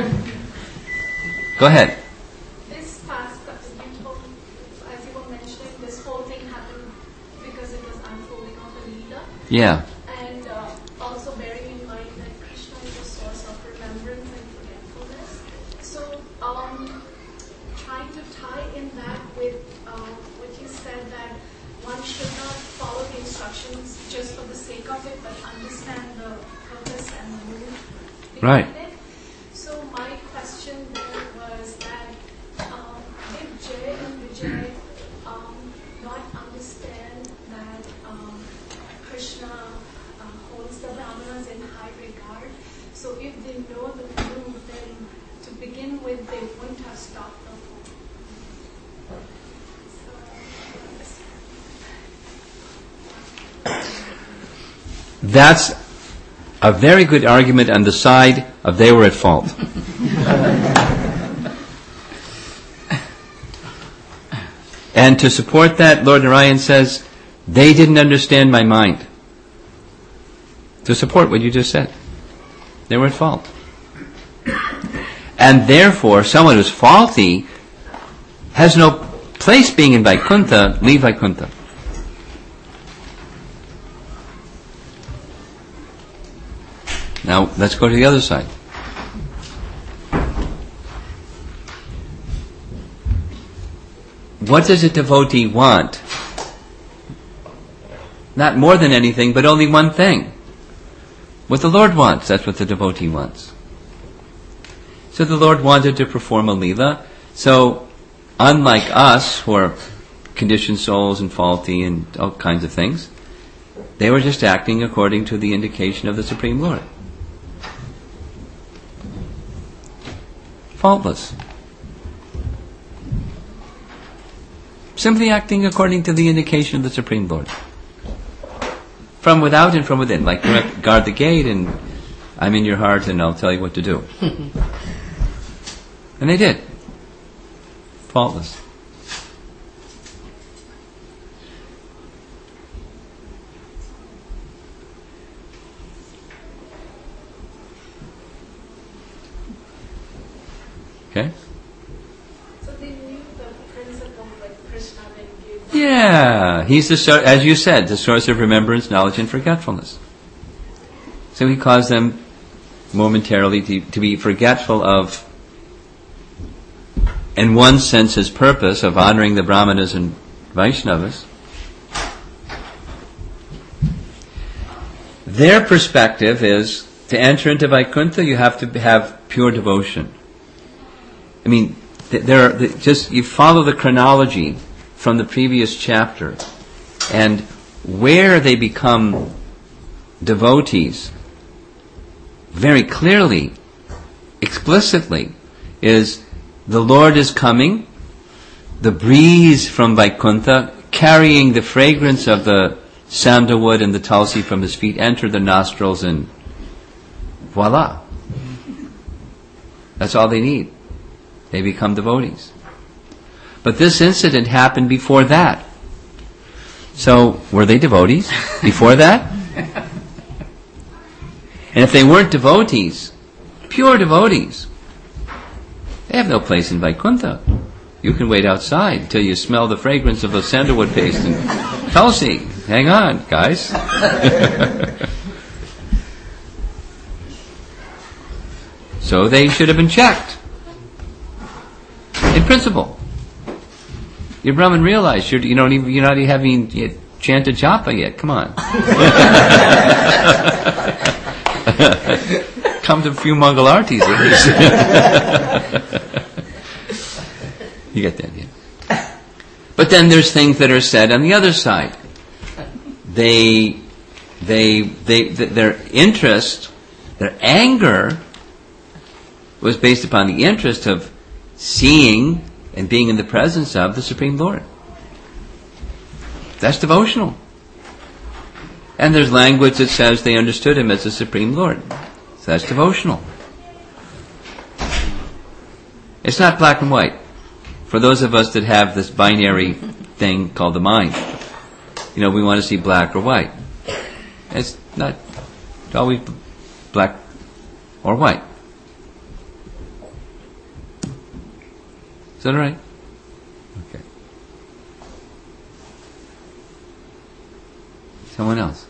Go ahead. This past, you told, as you were mentioning, this whole thing happened because it was unfolding of a Leela. Yeah. And uh, also bearing in mind that Krishna is a source of remembrance and forgetfulness. So, um, trying to tie in that with uh, what you said, that one should not follow the instructions just for the sake of it, but understand the purpose and the mood behind Right. it. So my question there was that um, did Jay and Vijay um, not understand that um, Krishna uh, holds the Brahmanas in high regard? So if they know the mood, then to begin with, they wouldn't have stopped the whole. That's a very good argument on the side of they were at fault. And to support that, Lord Narayan says, they didn't understand my mind. To support what you just said. They were at fault. And therefore, someone who's faulty has no place being in Vaikuntha, leave Vaikuntha. Now, let's go to the other side. What does a devotee want? Not more than anything, but only one thing. What the Lord wants, that's what the devotee wants. So the Lord wanted to perform a Leela. So, unlike us, who are conditioned souls and faulty and all kinds of things, they were just acting according to the indication of the Supreme Lord. Faultless. Simply acting according to the indication of the Supreme Lord. From without and from within. Like guard the gate and I'm in your heart and I'll tell you what to do. And they did. Faultless. Okay? So they knew the principle like Krishna then gave. Yeah, he's the source, as you said, the source of remembrance, knowledge, and forgetfulness. So he caused them momentarily to, to be forgetful of, in one sense, his purpose of honoring the Brahmanas and Vaishnavas. Their perspective is, to enter into Vaikuntha, you have to have pure devotion. I mean, there are just you follow the chronology from the previous chapter, and where they become devotees, very clearly, explicitly, is the Lord is coming, the breeze from Vaikuntha, carrying the fragrance of the sandalwood and the tulsi from his feet, enter the nostrils, and voila. That's all they need. They become devotees. But this incident happened before that. So, were they devotees before that? And if they weren't devotees, pure devotees, they have no place in Vaikuntha. You can wait outside until you smell the fragrance of a sandalwood paste and tulsi. Hang on, guys. So they should have been checked. In principle, your Brahman realized you're, you don't even, you're not even having yet chanted japa yet. Come on. Come to a few Mangal Aartis at least. You get the idea. But then there's things that are said on the other side. They, they, they, th- their interest, their anger was based upon the interest of seeing and being in the presence of the Supreme Lord. That's devotional. And there's language that says they understood him as the Supreme Lord. So that's devotional. It's not black and white. For those of us that have this binary thing called the mind, you know, we want to see black or white. It's not always black or white. Is that all right? Okay. Someone else?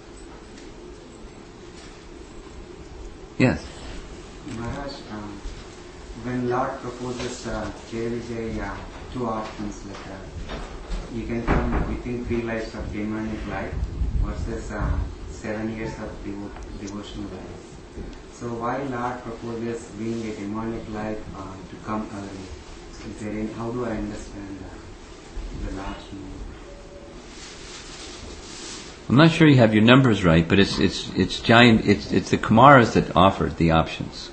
Yes. Maharaj, um, when Lord proposes uh, Jai Vijay, uh, two options, like uh, you can come within three lives of demonic life versus uh, seven years of devo- devotional life. So why Lord proposes being a demonic life uh, to come early? Is there any, how do I understand uh, the Lord's move? I'm not sure you have your numbers right, but it's it's it's giant. It's it's the Kumaras that offered the options,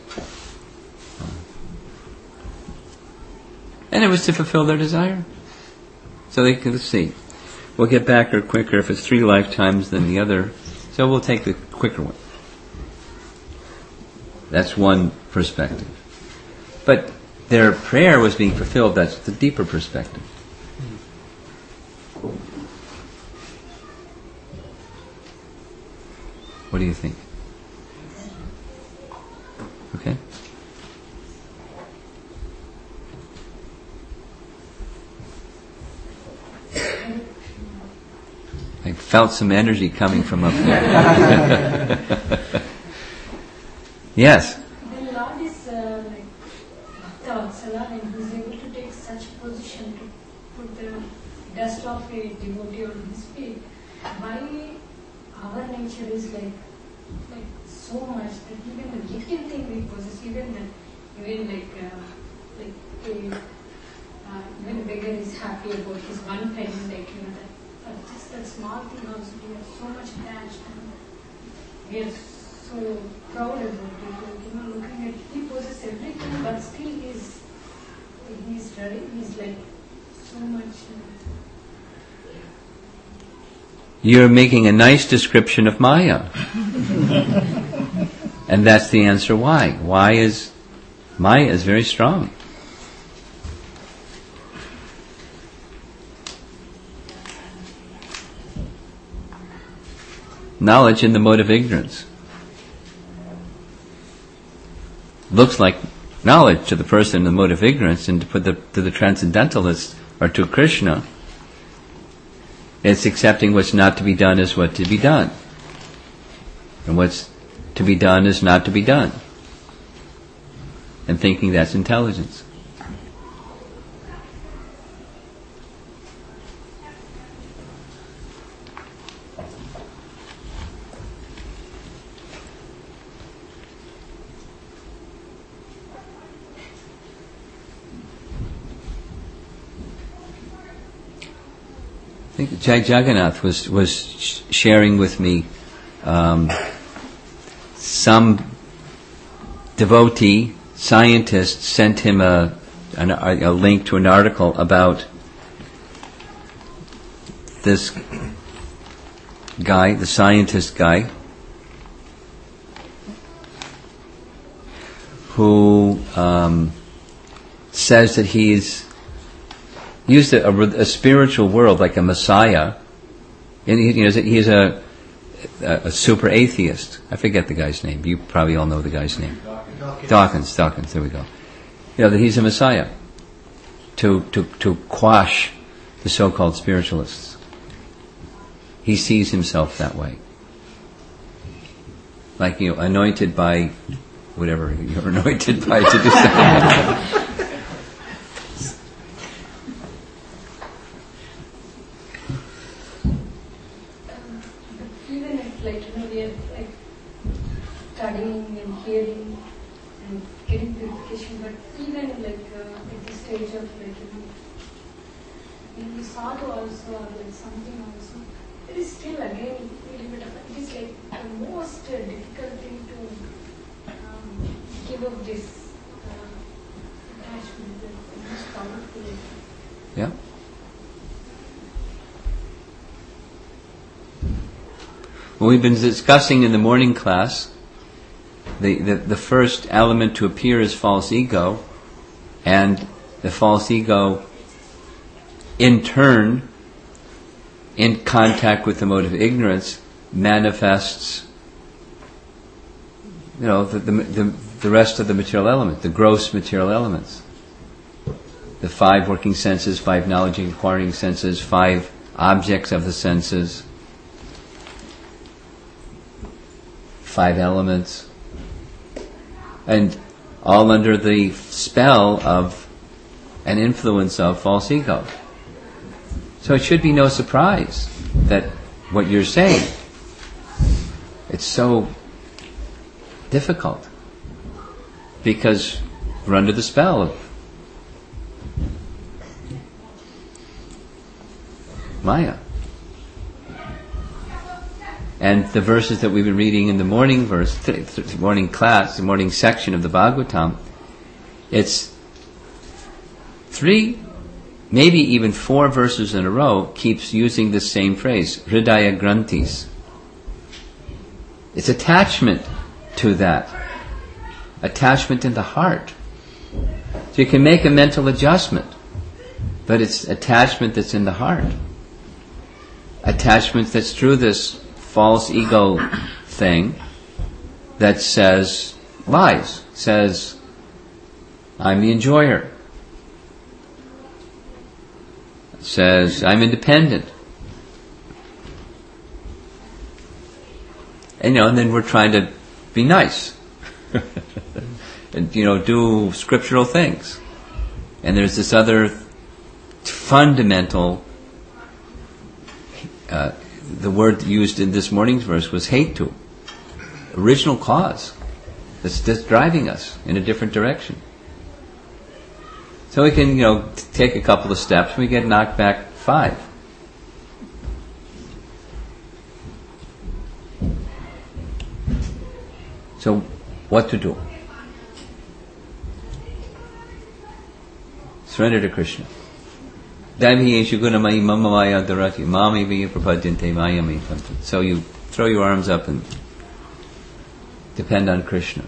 and it was to fulfill their desire. So they could, let's see. We'll get back or quicker if it's three lifetimes than the other. So we'll take the quicker one. That's one perspective. But their prayer was being fulfilled. That's the deeper perspective. What do you think? Okay. I felt some energy coming from up there. Yes. When Lord is uh, like Bhakta and He is able to take such position to put the dust of a devotee on His feet, why our nature is like like so much that even the little thing we possess, even that, even like uh, like a, uh, even a beggar is happy about his one penny, like you know that uh, just that small thing also we are so much attached and we are so proud about it. Like, you know, looking at he possesses everything, but still he's he's ready. He's like so much. Uh, You're making a nice description of Maya. And that's the answer why. Why is Maya is very strong. Knowledge in the mode of ignorance. Looks like knowledge to the person in the mode of ignorance, and to put the to the transcendentalist or to Krishna, it's accepting what's not to be done as what to be done. And what's to be done is not to be done. And thinking that's intelligence. I think Jai Jagannath was was sh- sharing with me um, some devotee scientist sent him a, an, a link to an article about this guy, the scientist guy, who um, says that he's used a, a, a spiritual world like a messiah, and he, you know, he's a, a, a super atheist. I forget the guy's name. You probably all know the guy's name. Dawkins. Dawkins. Dawkins. There we go. You know that he's a messiah to to to quash the so-called spiritualists. He sees himself that way, like you know, anointed by whatever you're anointed by to do something. Studying and hearing and getting purification, but even like uh, at the stage of like you know, in the sadhu also or like something also, it is still again a little bit of it is like the most uh, difficult thing to um, give up this uh, attachment, the most powerful. Yeah. Well, we've been discussing in the morning class. The, the the first element to appear is false ego, and the false ego in turn, in contact with the mode of ignorance, manifests you know the, the, the, the rest of the material element, the gross material elements. The five working senses, five knowledge acquiring senses, five objects of the senses, five elements. And all under the spell of an influence of false ego. So it should be no surprise that what you're saying, it's so difficult because we're under the spell of Maya. And the verses that we've been reading in the morning verse, th- th- morning class, the morning section of the Bhagavatam, it's three, maybe even four verses in a row keeps using the same phrase, Hridaya Granthis. It's attachment to that. Attachment in the heart. So you can make a mental adjustment, but it's attachment that's in the heart. Attachment that's through this false ego thing that says lies, says I'm the enjoyer, says I'm independent, and you know, and then we're trying to be nice. and, you know, do scriptural things. And there's this other fundamental, uh, the word used in this morning's verse was hate to. Original cause that's, that's driving us in a different direction. So we can, you know, t- take a couple of steps and we get knocked back five. So, what to do? Surrender to Krishna. So you throw your arms up and depend on Krishna.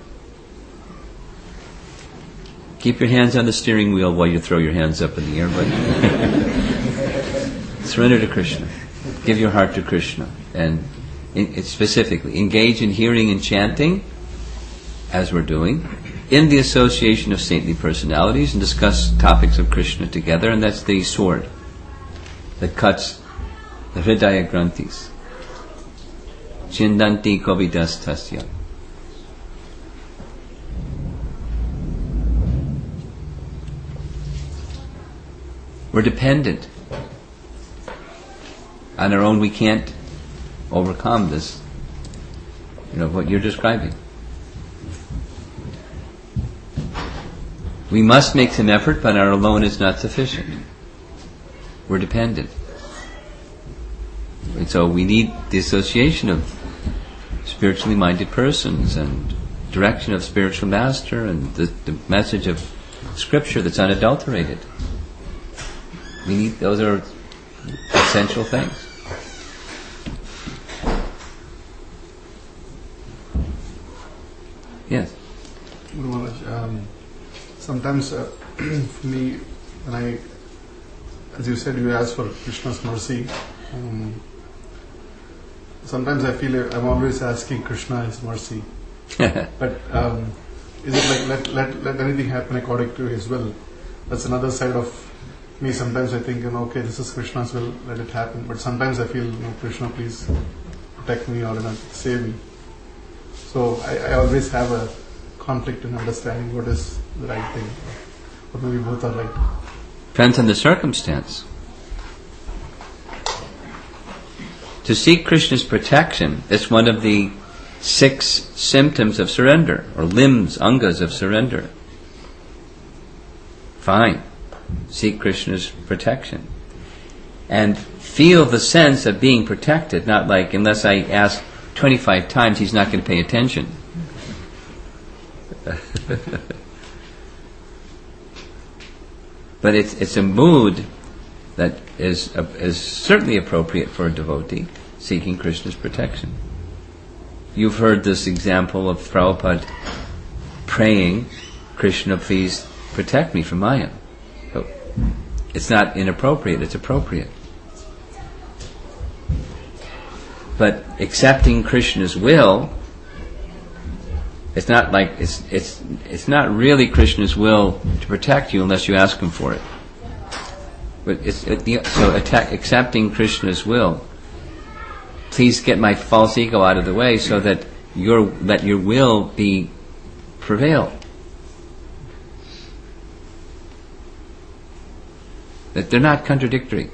Keep your hands on the steering wheel while you throw your hands up in the air, but surrender to Krishna. Give your heart to Krishna. And in, specifically, engage in hearing and chanting, as we're doing, in the association of saintly personalities, and discuss topics of Krishna together, and that's the sword that cuts the Hridaya Granthis. Chindanti Kovidas Tasya. We're dependent. On our own we can't overcome this, you know, what you're describing. We must make some effort, but our alone is not sufficient. We're dependent. And so we need the association of spiritually minded persons and direction of spiritual master and the, the message of scripture that's unadulterated. We need, those are essential things. Yes. Guru Maharaj, um, sometimes uh, for me, when I, as you said, you ask for Krishna's mercy. Um, sometimes I feel I'm always asking Krishna His mercy. But um, is it like let, let let anything happen according to His will? That's another side of me. Sometimes I think, you know, okay, this is Krishna's will, let it happen. But sometimes I feel, you know, Krishna, please protect me or, you know, save me. So I, I always have a conflict in understanding what is the right thing. Or maybe both are right. Depends on the circumstance. To seek Krishna's protection is one of the six symptoms of surrender, or limbs, angas of surrender. Fine. Seek Krishna's protection. And feel the sense of being protected, not like, unless I ask twenty-five times, he's not going to pay attention. But it's it's a mood that is uh, is certainly appropriate for a devotee seeking Krishna's protection. You've heard this example of Prabhupada praying, Krishna, please protect me from Maya. So it's not inappropriate, it's appropriate. But accepting Krishna's will, it's not like it's it's it's not really Krishna's will to protect you unless you ask him for it. But it's it, the, so attack, accepting Krishna's will. Please get my false ego out of the way so that your let your will be prevail. That they're not contradictory.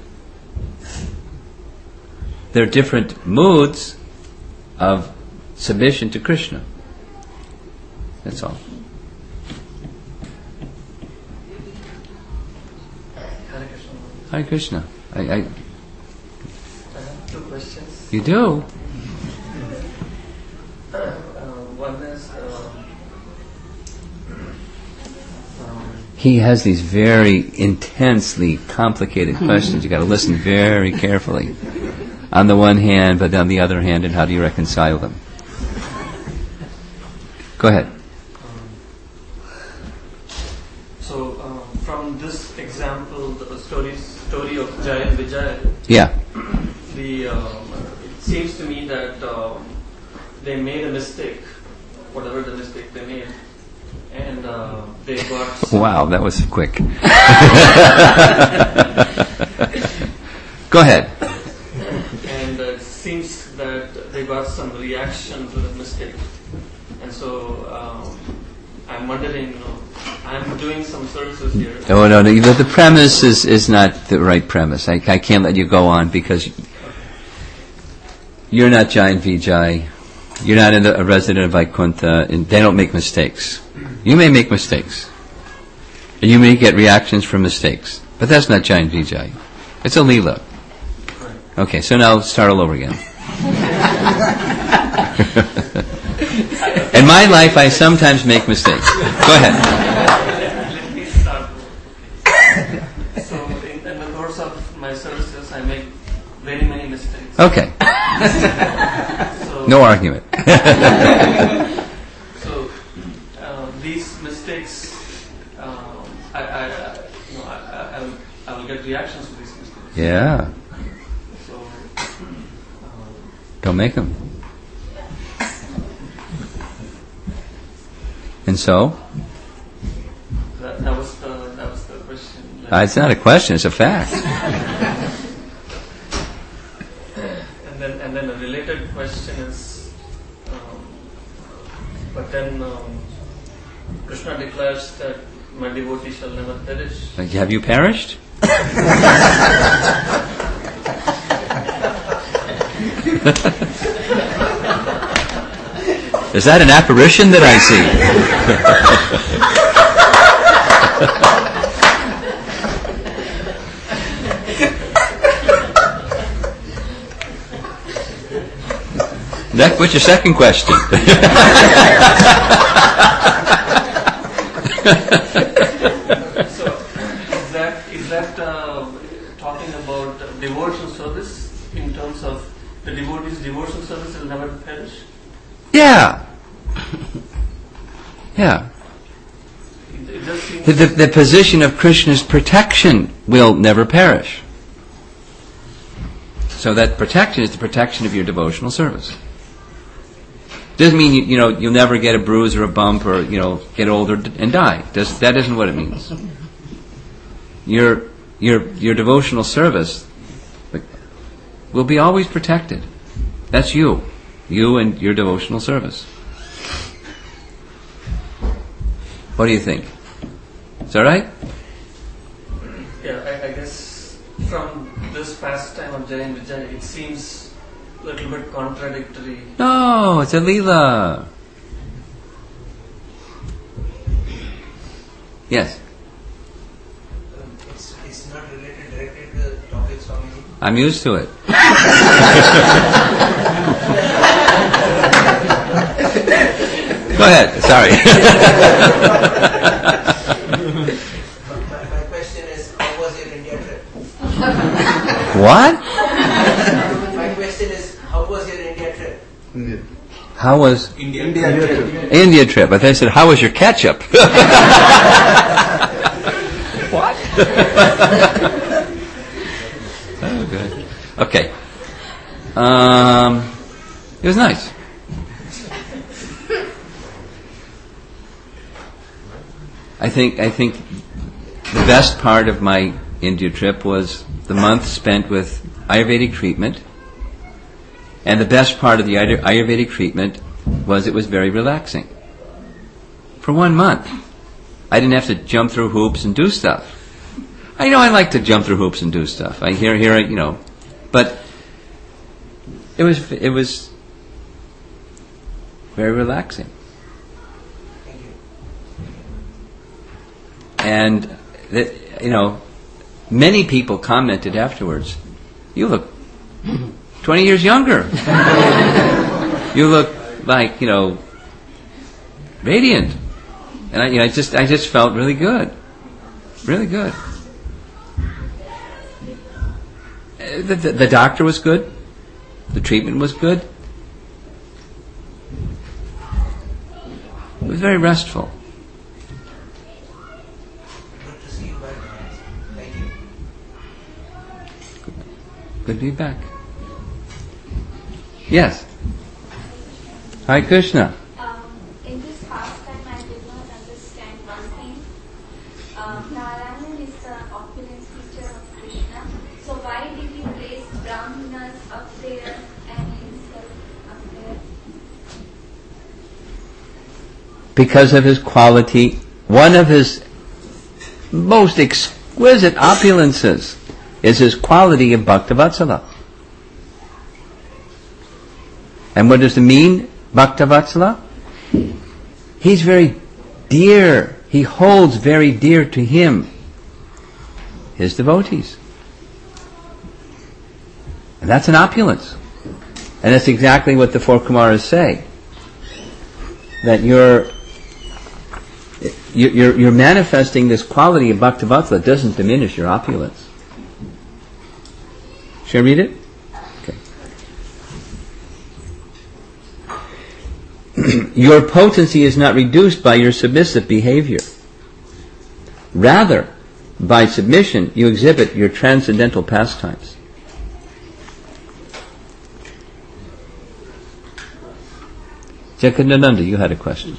They're different moods of submission to Krishna. That's all. Hare Krishna. Hare Krishna. I, I, I have two questions. you do? Uh, one is, uh, um, He has these very intensely complicated questions. You've got to listen very carefully. On the one hand, but on the other hand, and how do you reconcile them? Go ahead. um, so, um, from this example, the story story of Jai and Vijay, Yeah. the um, it seems to me that um, they made a mistake, whatever the mistake they made, and uh, they got. Wow, that was quick. Go ahead. And uh, it seems that they got some reaction to the mistake. and so um, I'm wondering, you know, I'm doing some services here. Oh, no, no, the, the premise is, is not the right premise. I, I can't let you go on because you're not Jai and Vijay. You're not in the, a resident of Vaikuntha, and they don't make mistakes. You may make mistakes, and you may get reactions from mistakes, but that's not Jai and Vijay. It's a Leela. Okay, so now start all over again. In my life, I sometimes make mistakes. Go ahead. Let me start. So, in, in the course of my services, I make very many mistakes. Okay. So, No argument. so, uh, these mistakes, um, I, I, I, you know, I, I, will, I will get reactions to these mistakes. Yeah. So, um, Don't make them. And so? that, that was the that was the question. Uh, it's not a question, it's a fact. And then and then a related question is, um, but then um, Krishna declares that my devotee shall never perish. Like, have you perished? Is that an apparition that I see? Next, what's your second question? So, is that is that uh, talking about devotional service in terms of the devotee's devotional service will never perish? Yeah. Yeah. It, it just seems The, the, the position of Krishna's protection will never perish. So that protection is the protection of your devotional service. Doesn't mean you, you know you'll never get a bruise or a bump or you know get older and die. Does, that isn't what it means. Your your your devotional service will be always protected. That's you, you and your devotional service. What do you think? Is that right? Yeah, I, I guess from this pastime of Jai and Vijay, it seems a little bit contradictory. No, it's a Leela. Yes. Um, it's, it's not related directly to the topic, Swami. I'm used to it. Go ahead. Sorry. my, my question is, how was your India trip? What? My question is, how was your India trip? India. How was India, India trip. India trip? But they said, how was your ketchup? What? Oh, good. Okay. Um, it was nice. I think I think the best part of my India trip was the month spent with Ayurvedic treatment, and the best part of the Ayur- Ayurvedic treatment was it was very relaxing. For one month, I didn't have to jump through hoops and do stuff. I know I like to jump through hoops and do stuff. I hear hear you know, but it was it was very relaxing. Thank you. And, the, you know, many people commented afterwards, you look twenty years younger. You look like, you know, radiant. And I, you know, I just, I just felt really good. Really good. Uh, The, the, the doctor was good. The treatment was good. It was very restful. Good to see you back. Thank you. Good to be back. Yes. Hi, Krishna. Um, in this past time, I did not understand one thing. Um, Narayan is the opulence feature of Krishna. So why did he place Brahmanas up there and himself up there? because of his quality. One of his most exquisite opulences is his quality of Bhaktavatsala. And what does it mean, Bhaktavatsala? He's very dear. He holds very dear to him his devotees. And that's an opulence. And that's exactly what the four Kumaras say. That you're you're, you're manifesting this quality of Bhaktavatsala doesn't diminish your opulence. Should I read it? Okay. Your potency is not reduced by your submissive behavior. Rather, by submission, you exhibit your transcendental pastimes. Jakadananda, you had a question.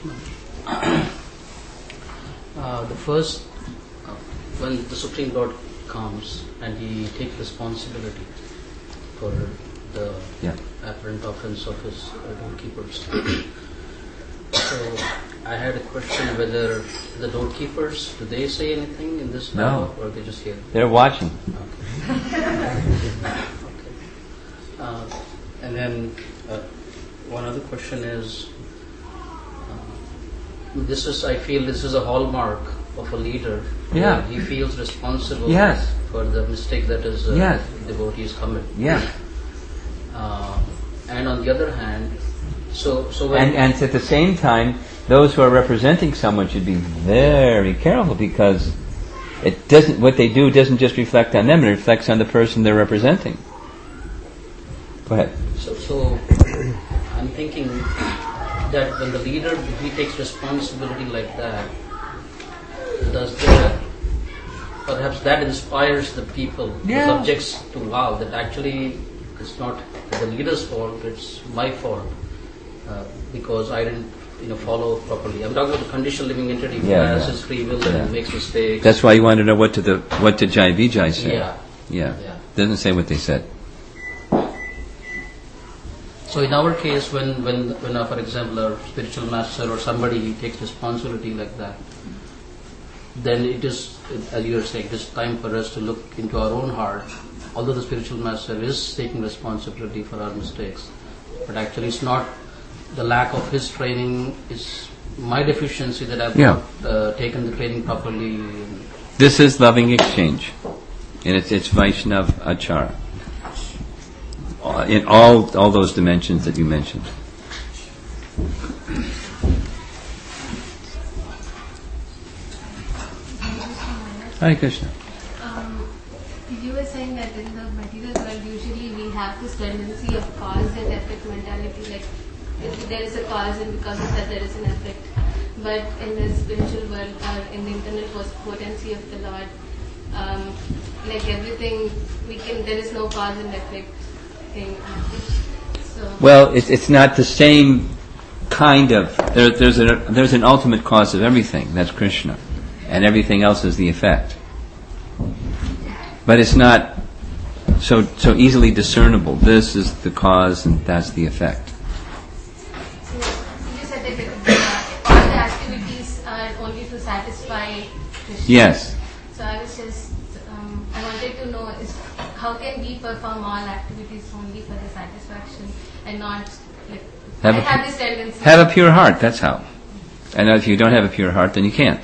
Uh, the first, uh, when the Supreme Lord comes and he takes responsibility for the Yeah. apparent offense of his uh, doorkeepers. So I had a question whether the doorkeepers, do they say anything in this No. dialogue, or they just hear? They're watching. Okay. Okay. Uh, and then uh, one other question is, uh, this is, I feel this is a hallmark of a leader. Yeah. where he feels responsible Yes. for the mistake that his uh, Yes. devotees commit. Yeah. Uh, and on the other hand, so so when And, and at the same time, those who are representing someone should be very careful, because it doesn't. What they do doesn't just reflect on them; it reflects on the person they're representing. Go ahead. So, so I'm thinking that when the leader, he takes responsibility like that, does that, perhaps that inspires the people, Yeah. the subjects, to wow, that actually it's not the leader's fault, it's my fault, uh, because I didn't, you know, follow properly. I'm talking about the conditional living entity who Yeah, has yeah. his free will Yeah. and makes mistakes. That's why you want to know what did the what did Jai Vijay say? Yeah. Yeah. Yeah. Doesn't say what they said. So in our case, when, when, when uh, for example, our spiritual master or somebody takes responsibility like that, then it is, as you are saying, it is time for us to look into our own heart. Although the spiritual master is taking responsibility for our mistakes, but actually it's not the lack of his training, it's my deficiency that I've Yeah. not uh, taken the training properly. This is loving exchange, and it's it's Vaishnav Achara. Uh, In all all those dimensions that you mentioned. Hare Krishna. Um, you were saying that in the material world, usually we have this tendency of cause and effect mentality, like if there is a cause and because of that there is an effect. But in the spiritual world, or in the internal potency of the Lord, um, like everything, we can, there is no cause and effect thing. So, Well, it's it's not the same kind of. There, there's a there's an ultimate cause of everything. That's Krishna, and everything else is the effect. But it's not so so easily discernible. This is the cause, and that's the effect. so you said that the, all the activities are only to satisfy Krishna. Yes. So I was just, um, I wanted to know is how can we perform all activities only for the satisfaction and not like Have I a have pu- this tendency. Have a pure heart. That's how. And if you don't have a pure heart, then you can't.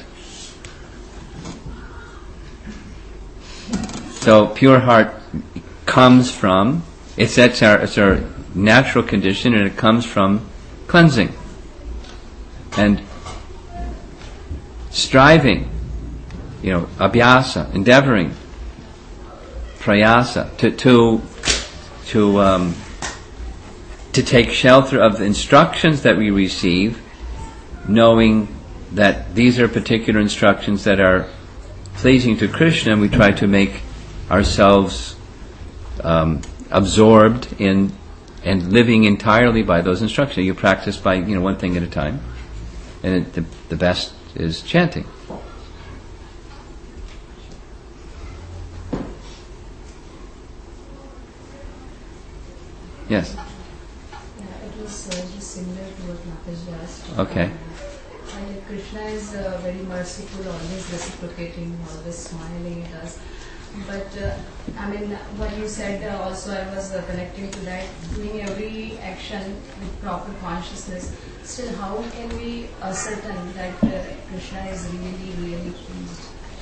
So pure heart comes from, it's that's our it's our natural condition, and it comes from cleansing and striving, you know, abhyasa, endeavoring, prayasa, to to to um, to take shelter of the instructions that we receive, knowing that these are particular instructions that are pleasing to Krishna, and we try to make ourselves um, absorbed in and living entirely by those instructions. You practice by, you know, one thing at a time, and it, the, the best is chanting. Yes. Yeah, it was uh, just similar to what Mataji asked. Okay. And Krishna is uh, very merciful, always reciprocating, always smiling at us. But uh, I mean, what you said uh, also, I was uh, connecting to that, doing every action with proper consciousness. Still, how can we ascertain that uh, Krishna is really, really pleased?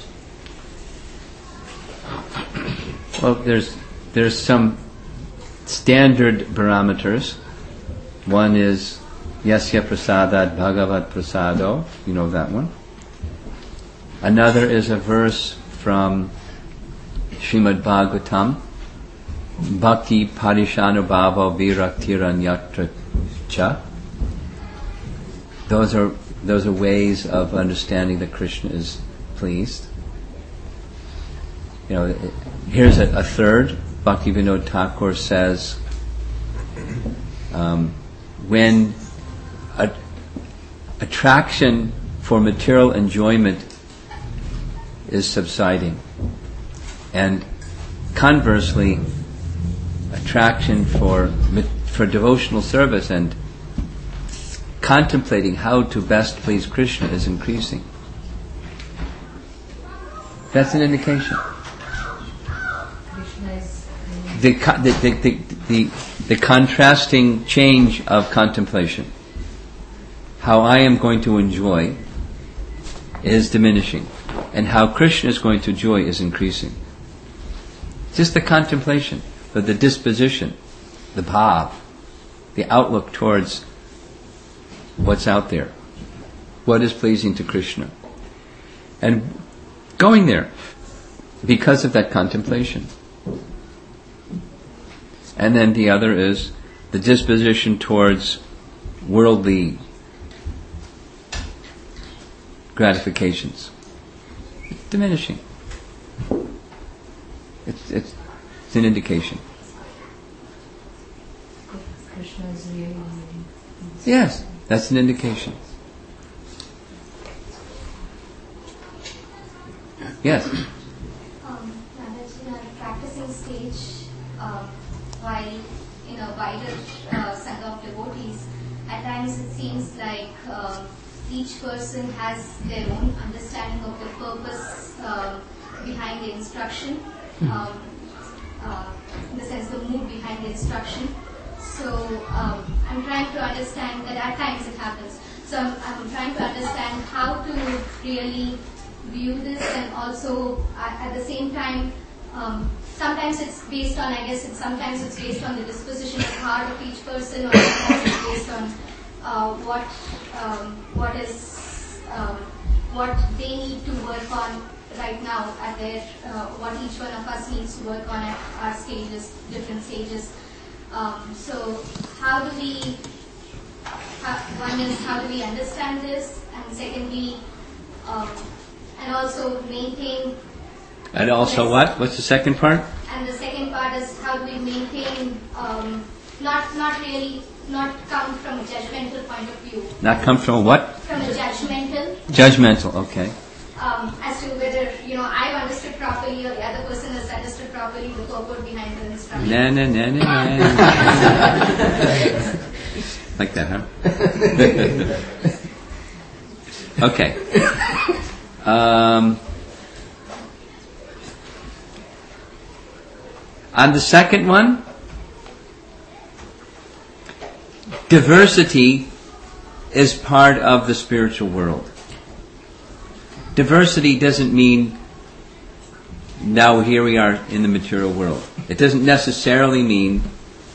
Well, there's there's some standard parameters. One is Yasya Prasadat Bhagavat Prasado. You know that one. Another is a verse from Srimad Bhagavatam, Bhakti Parishanubhava Viraktiranyatra Cha. Those are those are ways of understanding that Krishna is pleased. You know, here's a, a third. Bhakti Vinod Thakur says, um, when a, attraction for material enjoyment is subsiding, and conversely, attraction for for devotional service and contemplating how to best please Krishna is increasing. That's an indication. The, the, the, the, the, the contrasting change of contemplation, how I am going to enjoy, is diminishing, and how Krishna is going to enjoy is increasing. Just the contemplation, but the disposition, the bhav, the outlook towards what's out there, what is pleasing to Krishna, and going there because of that contemplation. And then the other is the disposition towards worldly gratifications. It's diminishing. It's, it's, it's an indication. Krishna is really, really. Yes, that's an indication. Yes? Um, Nanaji, in our practicing stage, uh, while in a wider uh, sangha of devotees, at times it seems like uh, each person has their own understanding of the purpose uh, behind the instruction, um, uh, in the sense the mood behind the instruction. So um, I'm trying to understand that at times it happens. So I'm, I'm trying to understand how to really view this, and also at, at the same time, um, sometimes it's based on, I guess, it's, sometimes it's based on the disposition of heart of each person, or sometimes it's based on uh, what um, what is um, what they need to work on right now at their uh, what each one of us needs to work on at our stages, different stages. Um, so how do we? How, one is how do we understand this, and secondly, um, and also maintain. And also what? What's the second part? And the second part is how do we maintain, um, not not really, not come from a judgmental point of view. Not come from a what? From a judgmental. Judgmental, okay. Um, as to whether, you know, I've understood properly or the other person has understood properly the purport behind the instruction. Na na na na na. Like that, huh? Okay. Um, on the second one, diversity is part of the spiritual world. Diversity doesn't mean now here we are in the material world. It doesn't necessarily mean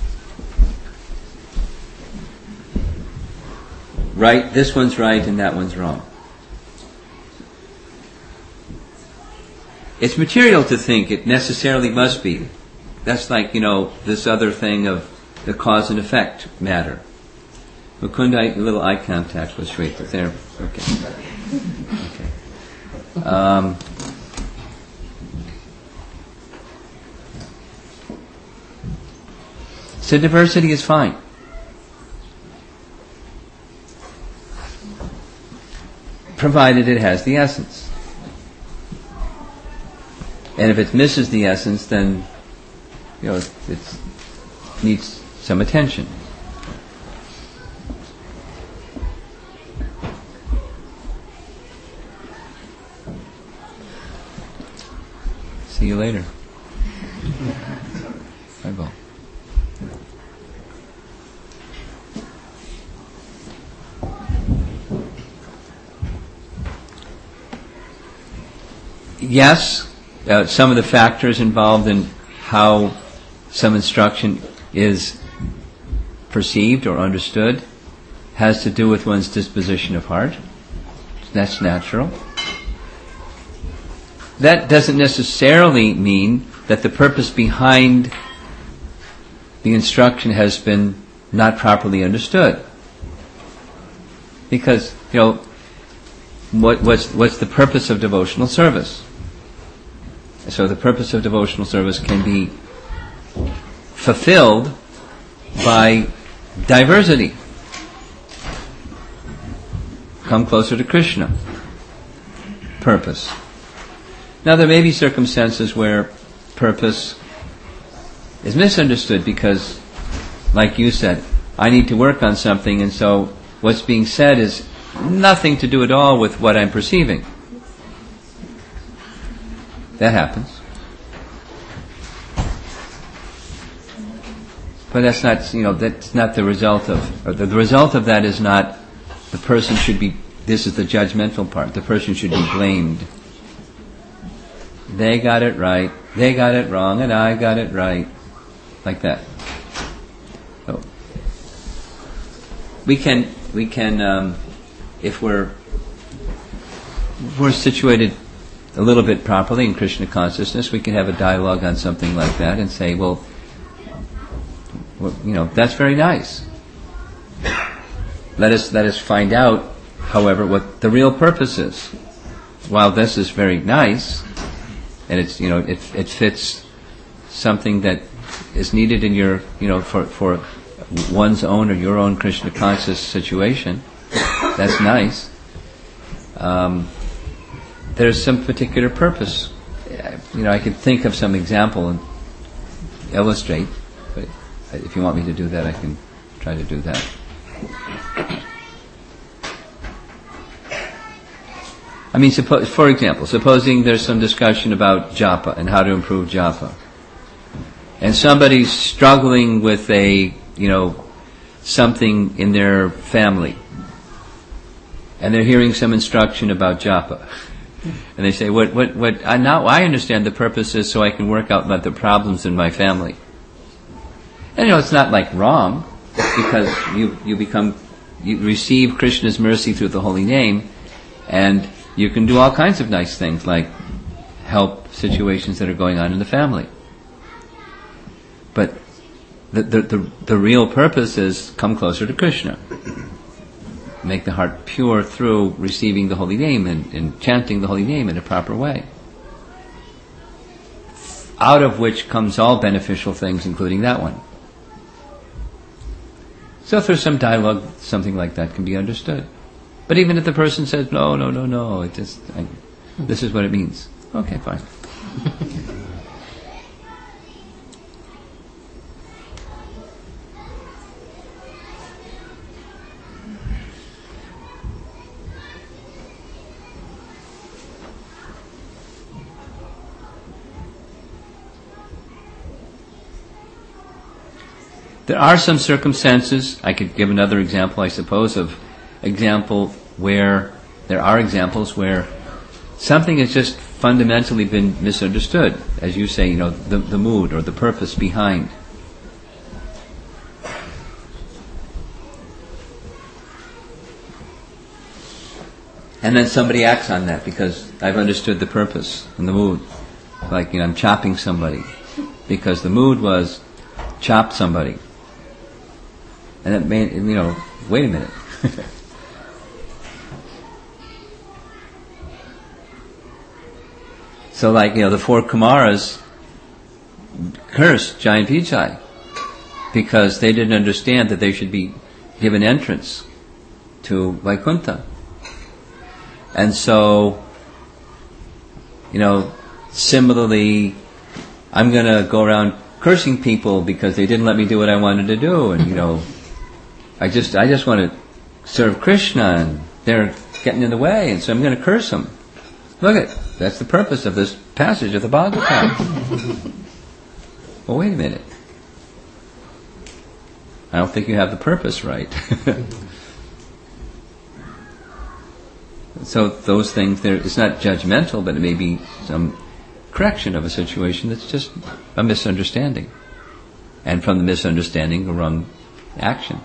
right, this one's right and that one's wrong. It's material to think it necessarily must be. That's like, you know, this other thing of the cause and effect matter. Mukunda, a little eye contact with Shweta. There. Okay. Okay. Um, so diversity is fine. Provided it has the essence. And if it misses the essence, then, you know, it it's, needs some attention. See you later. Bye, Bo. Yes, uh, some of the factors involved in how some instruction is perceived or understood has to do with one's disposition of heart. That's natural. That doesn't necessarily mean that the purpose behind the instruction has been not properly understood. Because, you know, what, what's, what's the purpose of devotional service? So the purpose of devotional service can be fulfilled by diversity. Come closer to Krishna. Purpose. Now there may be circumstances where purpose is misunderstood because, like you said, I need to work on something, and so what's being said is nothing to do at all with what I'm perceiving. That happens. But that's not, you know, that's not the result of, or the, the result of that is not the person should be, this is the judgmental part, the person should be blamed. They got it right, they got it wrong, and I got it right. Like that. So, we can, we can, um, if we're, if we're situated a little bit properly in Krishna consciousness, we can have a dialogue on something like that and say, well, well you know, that's very nice. Let us let us find out, however, what the real purpose is. While this is very nice, and it's, you know, it it fits something that is needed in your, you know, for for one's own or your own Krishna conscious situation. That's nice. Um, there's some particular purpose. You know, I could think of some example and illustrate, but if you want me to do that, I can try to do that. I mean, suppose, for example, supposing there's some discussion about japa and how to improve japa, and somebody's struggling with a, you know, something in their family, and they're hearing some instruction about japa, and they say, "What, what, what? I now I understand the purpose is so I can work out the problems in my family." And you know, it's not like wrong, because you you become you receive Krishna's mercy through the holy name, and you can do all kinds of nice things like help situations that are going on in the family. But the the the, the real purpose is come closer to Krishna. Make the heart pure through receiving the holy name and, and chanting the holy name in a proper way. Out of which comes all beneficial things, including that one. So if there's some dialogue, something like that can be understood. But even if the person says, no, no, no, no, it just, I, this is what it means. Okay, fine. There are some circumstances, I could give another example, I suppose, of example where, there are examples where something has just fundamentally been misunderstood. As you say, you know, the, the mood or the purpose behind. And then somebody acts on that because I've understood the purpose and the mood. Like, you know, I'm chopping somebody because the mood was chop somebody. And it made, you know, wait a minute. So like, you know, the four Kumaras cursed Giant Vijay because they didn't understand that they should be given entrance to Vaikuntha. And so, you know, similarly, I'm going to go around cursing people because they didn't let me do what I wanted to do, and you know, I just I just want to serve Krishna, and they're getting in the way, and so I'm going to curse them. Look at, That's the purpose of this passage of the Bhagavatam. Well, wait a minute. I don't think you have the purpose right. So those things, there, it's not judgmental, but it may be some correction of a situation that's just a misunderstanding. And from the misunderstanding, a wrong action.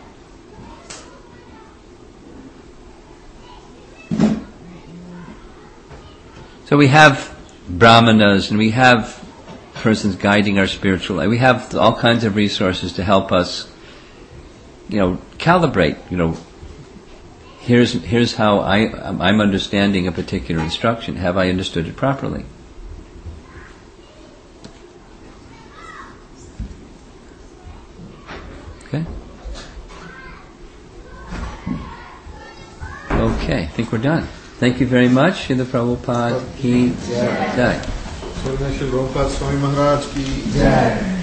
So we have brahmanas and we have persons guiding our spiritual life. We have all kinds of resources to help us, you know, calibrate, you know, here's here's how I, I'm understanding a particular instruction. Have I understood it properly? Okay? Okay, I think we're done. Thank you very much. Srila Prabhupada ki jai. Srila Prabhupada Swami Maharaj ki jai.